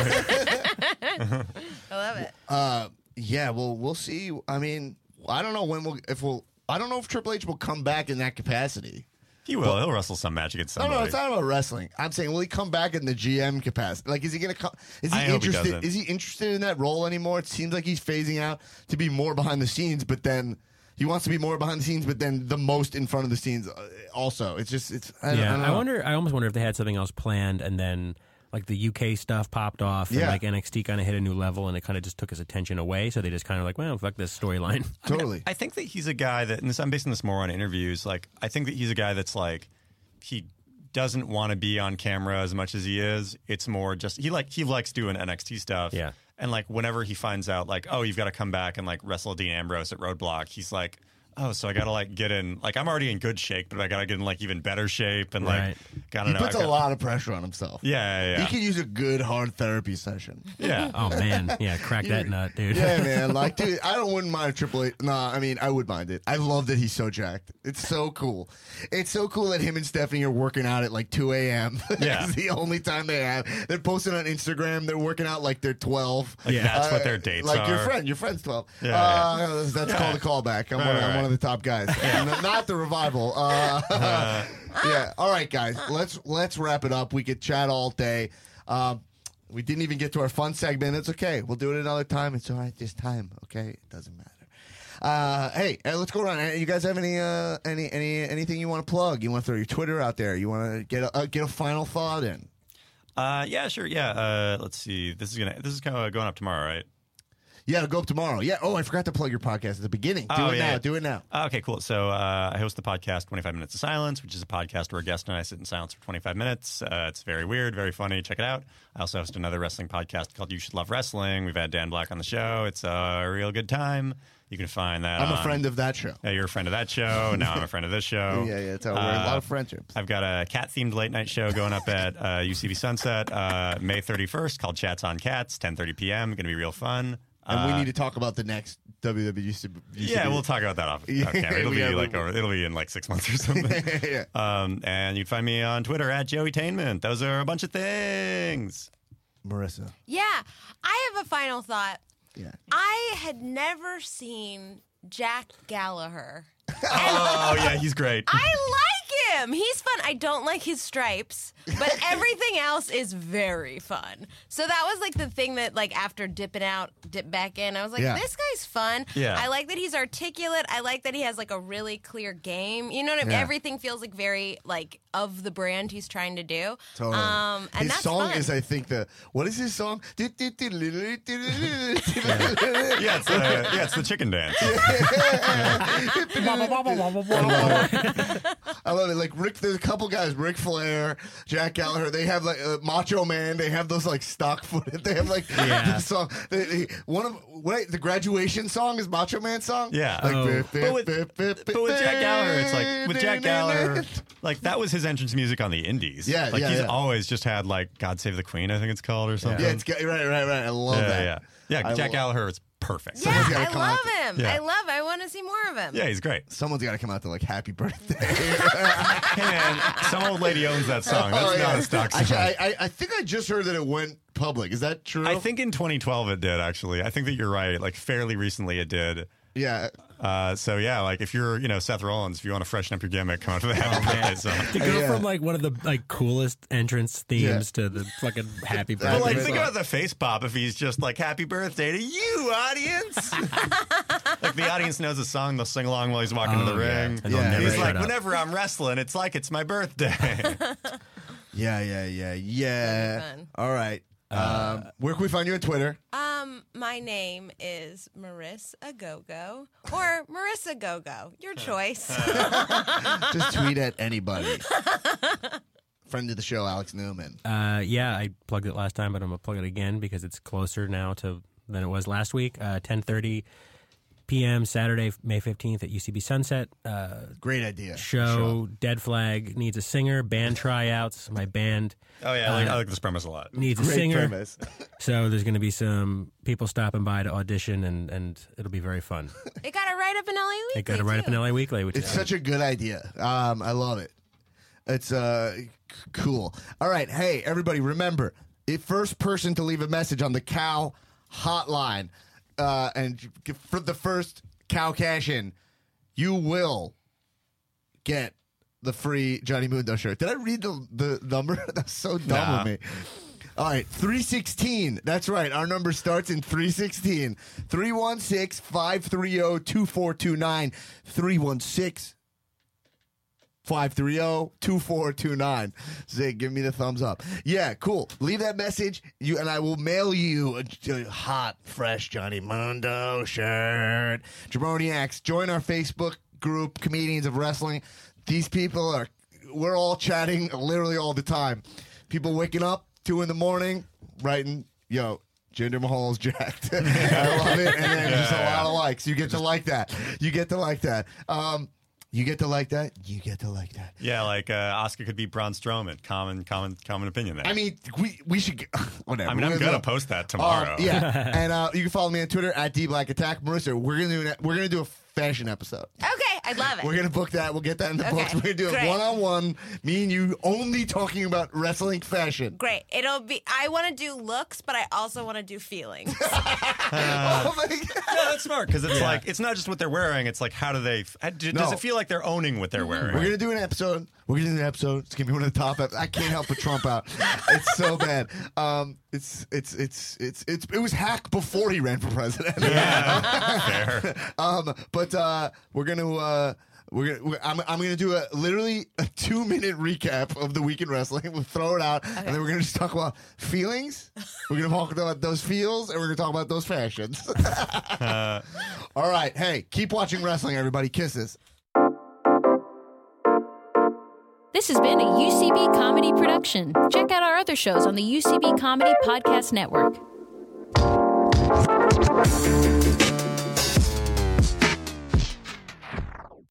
I love it. Uh, yeah, well, we'll see. I mean, I don't know when we'll if we'll. I don't know if Triple H will come back in that capacity. He will. He'll wrestle some match against No, somebody. no, it's not about wrestling. I'm saying, will he come back in the G M capacity? Like, is he gonna come? Is he I hope he interested? doesn't. Is he interested in that role anymore? It seems like he's phasing out to be more behind the scenes, but then he wants to be more behind the scenes, but then the most in front of the scenes. uh, Also, it's just it's. I, Yeah, I, don't I know. wonder. I almost wonder if they had something else planned, and then like the U K stuff popped off, and Yeah. like N X T kind of hit a new level, and it kind of just took his attention away. So they just kind of like, well, fuck this storyline. Totally. I think that he's a guy that, and this, I'm basing this more on interviews. Like, I think that he's a guy that's like, he doesn't want to be on camera as much as he is. It's more just he like he likes doing N X T stuff. Yeah. And like whenever he finds out like, oh, you've got to come back and like wrestle Dean Ambrose at Roadblock, he's like, oh, so I got to like get in, like I'm already in good shape, but I got to get in like even better shape and like, Right. gotta He know. puts I a got- lot of pressure on himself. Yeah, yeah, He yeah. could use a good hard therapy session. yeah. Oh man, yeah, crack that nut, dude. Yeah, man. Like, dude, I don't wouldn't mind Triple H. Nah, I mean, I would mind it. I love that he's so jacked. It's so cool. It's so cool that him and Stephanie are working out at like two a.m. Yeah. It's the only time they have. They're posting on Instagram. They're working out like they're twelve. Like Yeah. that's what Uh, their dates like are. your friend, your friend's twelve. Yeah, uh, That's called a callback. I'm, Right, one, I'm right. one of the top guys. N- Not the revival. Uh, yeah. All right, guys. Let's let's wrap it up. We could chat all day. Um, we didn't even get to our fun segment. It's okay. We'll do it another time. It's all right this time. Okay, it doesn't matter. Uh, hey, uh, let's go around. Uh, You guys have any uh, any any anything you want to plug? You want to throw your Twitter out there? You want to get a, uh, get a final thought in? Uh, yeah, sure. Yeah. Uh, let's see. This is gonna. This is kind of going up tomorrow, right? Yeah, it'll go up tomorrow. Yeah. Oh, I forgot to plug your podcast at the beginning. Do Oh, it yeah. now. Do it now. Okay, cool. So uh, I host the podcast twenty-five Minutes of Silence, which is a podcast where a guest and I sit in silence for twenty-five minutes. Uh, it's very weird, very funny. Check it out. I also host another wrestling podcast called You Should Love Wrestling. We've had Dan Black on the show. It's a real good time. You can find that I'm a on- friend of that show. Yeah, you're a friend of that show. Now I'm a friend of this show. Yeah, yeah. It's, uh, we're a lot Uh, of friendships. I've got a cat-themed late-night show going up at uh, U C B Sunset uh, May thirty-first called Chats on Cats, ten thirty p.m. Going to be real fun. And we Uh, need to talk about the next W W E. Yeah, we'll talk about that off. Yeah, Okay, it'll we be gotta- like over, it'll be in like six months or something. yeah. Um, and you'd find me on Twitter at Joeytainment. Those are a bunch of things. Marissa. Yeah, I have a final thought. Yeah. I had never seen Jack Gallagher. Oh yeah, he's great. I like him. He's fun. I don't like his stripes, but everything else is very fun. So that was like the thing that, like, after dipping out, dip back in, I was like, Yeah. this guy's fun. Yeah. I like that he's articulate. I like that he has like a really clear game. You know what I mean? Yeah. Everything feels like very like of the brand he's trying to do. Totally. Um, and his that's song fun. is, I think, the what is his song? yeah, yeah, it's, uh, yeah, it's the chicken dance. I love it. Like Rick, there's a couple guys, Ric Flair, Jack Gallagher. They have like uh, Macho Man. They have those like stock footage. They have like Yeah. the song. They, they, one of wait, the graduation song is Macho Man song. Yeah. Like, Oh. bip, But with, bip, bip, but with Jack Gallagher, it's like with Jack Gallagher, like that was his entrance music on the Indies. Yeah, like yeah, he's yeah. always just had like "God Save the Queen," I think it's called, or something. Yeah, it's got- right, right, right. I love yeah, that. yeah, yeah. I Jack lo- Gallagher is perfect. Yeah, Someone's gotta I come love out him. Yeah. I love. I want to see more of him. Yeah, he's great. Someone's got to come out to like "Happy Birthday." Hey man, some old lady owns that song. That's Oh, not yeah. a stock song. Actually, I, I, I think I just heard that it went public. Is that true? I think in twenty twelve it did, actually. I think that you're right. Like, fairly recently it did. Yeah. Uh, so yeah, like if you're, you know, Seth Rollins, if you want to freshen up your gimmick, come out to the happy birthday song. To go Yeah. from like one of the like coolest entrance themes Yeah. to the fucking happy But like, birthday think song. about the face pop if he's just like "Happy Birthday to you, audience." Like the audience knows the song, they'll sing along while he's walking to Oh, the yeah. ring. And they'll Yeah. never He's shut like, up. whenever I'm wrestling, it's like it's my birthday. Yeah, yeah, yeah, yeah. fun. All right. Um, where can we find you on Twitter? Um, my name is Marissa Gogo or Marissa Gogo. Your choice. Just tweet at anybody. Friend of the show, Alex Newman. Uh, yeah, I plugged it last time, but I'm gonna plug it again because it's closer now to than it was last week. Uh, ten thirty p.m. Saturday, May fifteenth at U C B Sunset. Uh, Great idea. show Dead Flag needs a singer. Band tryouts. My band Oh yeah, I like, I like this premise a lot. needs a Great singer. premise. So there's going to be some people stopping by to audition, and, and it'll be very fun. It got it right up in L A Weekly. They got to write up too. in L A Weekly, which It's is such a good idea. Um, I love it. It's uh, c- cool. All right. Hey, everybody, remember, the first person to leave a message on the cow hotline uh, and for the first cow cash in, you will get the free Johnny Mundo shirt. Did I read the, the number? That's so dumb Nah. of me. All right, three sixteen. That's right. Our number starts in three sixteen. three one six, five three zero, two four two nine. three one six, five three zero, two four two nine. Zig, give me the thumbs up. Yeah, cool. Leave that message, you and I will mail you a, a hot, fresh Johnny Mundo shirt. Jabroniacs, join our Facebook group, Comedians of Wrestling. These people are, we're all chatting literally all the time. People waking up, two in the morning, writing, yo, Jinder Mahal's jacked. I love it. And then just a lot of likes. You get to like that. You get to like that. Um, you get to like that. You get to like that. Yeah, like uh, Oscar could beat Braun Strowman. Common, common, common opinion there. I mean, we we should get, whatever. I mean, I'm We're gonna gonna- post that tomorrow. Uh, yeah, and uh, you can follow me on Twitter at D Black Attack. Marissa, we're gonna do an, we're gonna do a fashion episode. Okay, I love it. We're gonna book that. We'll get that in the Okay, books. We're gonna do it great. one on one. Me and you only talking about wrestling fashion. Great. It'll be. I want to do looks, but I also want to do feelings. oh my god! Yeah, that's smart because it's like it's not just what they're wearing. It's like how do they? how- do- Does No. it feel like they're owning what they're wearing? We're gonna do an episode. We're gonna do an episode. It's gonna be one of the top. Ep- I can't help but Trump out. It's so bad. Um, it's it's it's it's it's it was Hack before he ran for president. Yeah, fair. um, but uh, we're gonna. Uh, We're gonna, we're, I'm, I'm gonna do a literally a two minute recap of the week in wrestling. We'll throw it out, and then we're gonna just talk about feelings. We're gonna talk about those feels, and we're gonna talk about those fashions. Uh, All right, hey, keep watching wrestling, everybody. Kisses. This has been a U C B comedy production. Check out our other shows on the U C B Comedy Podcast Network.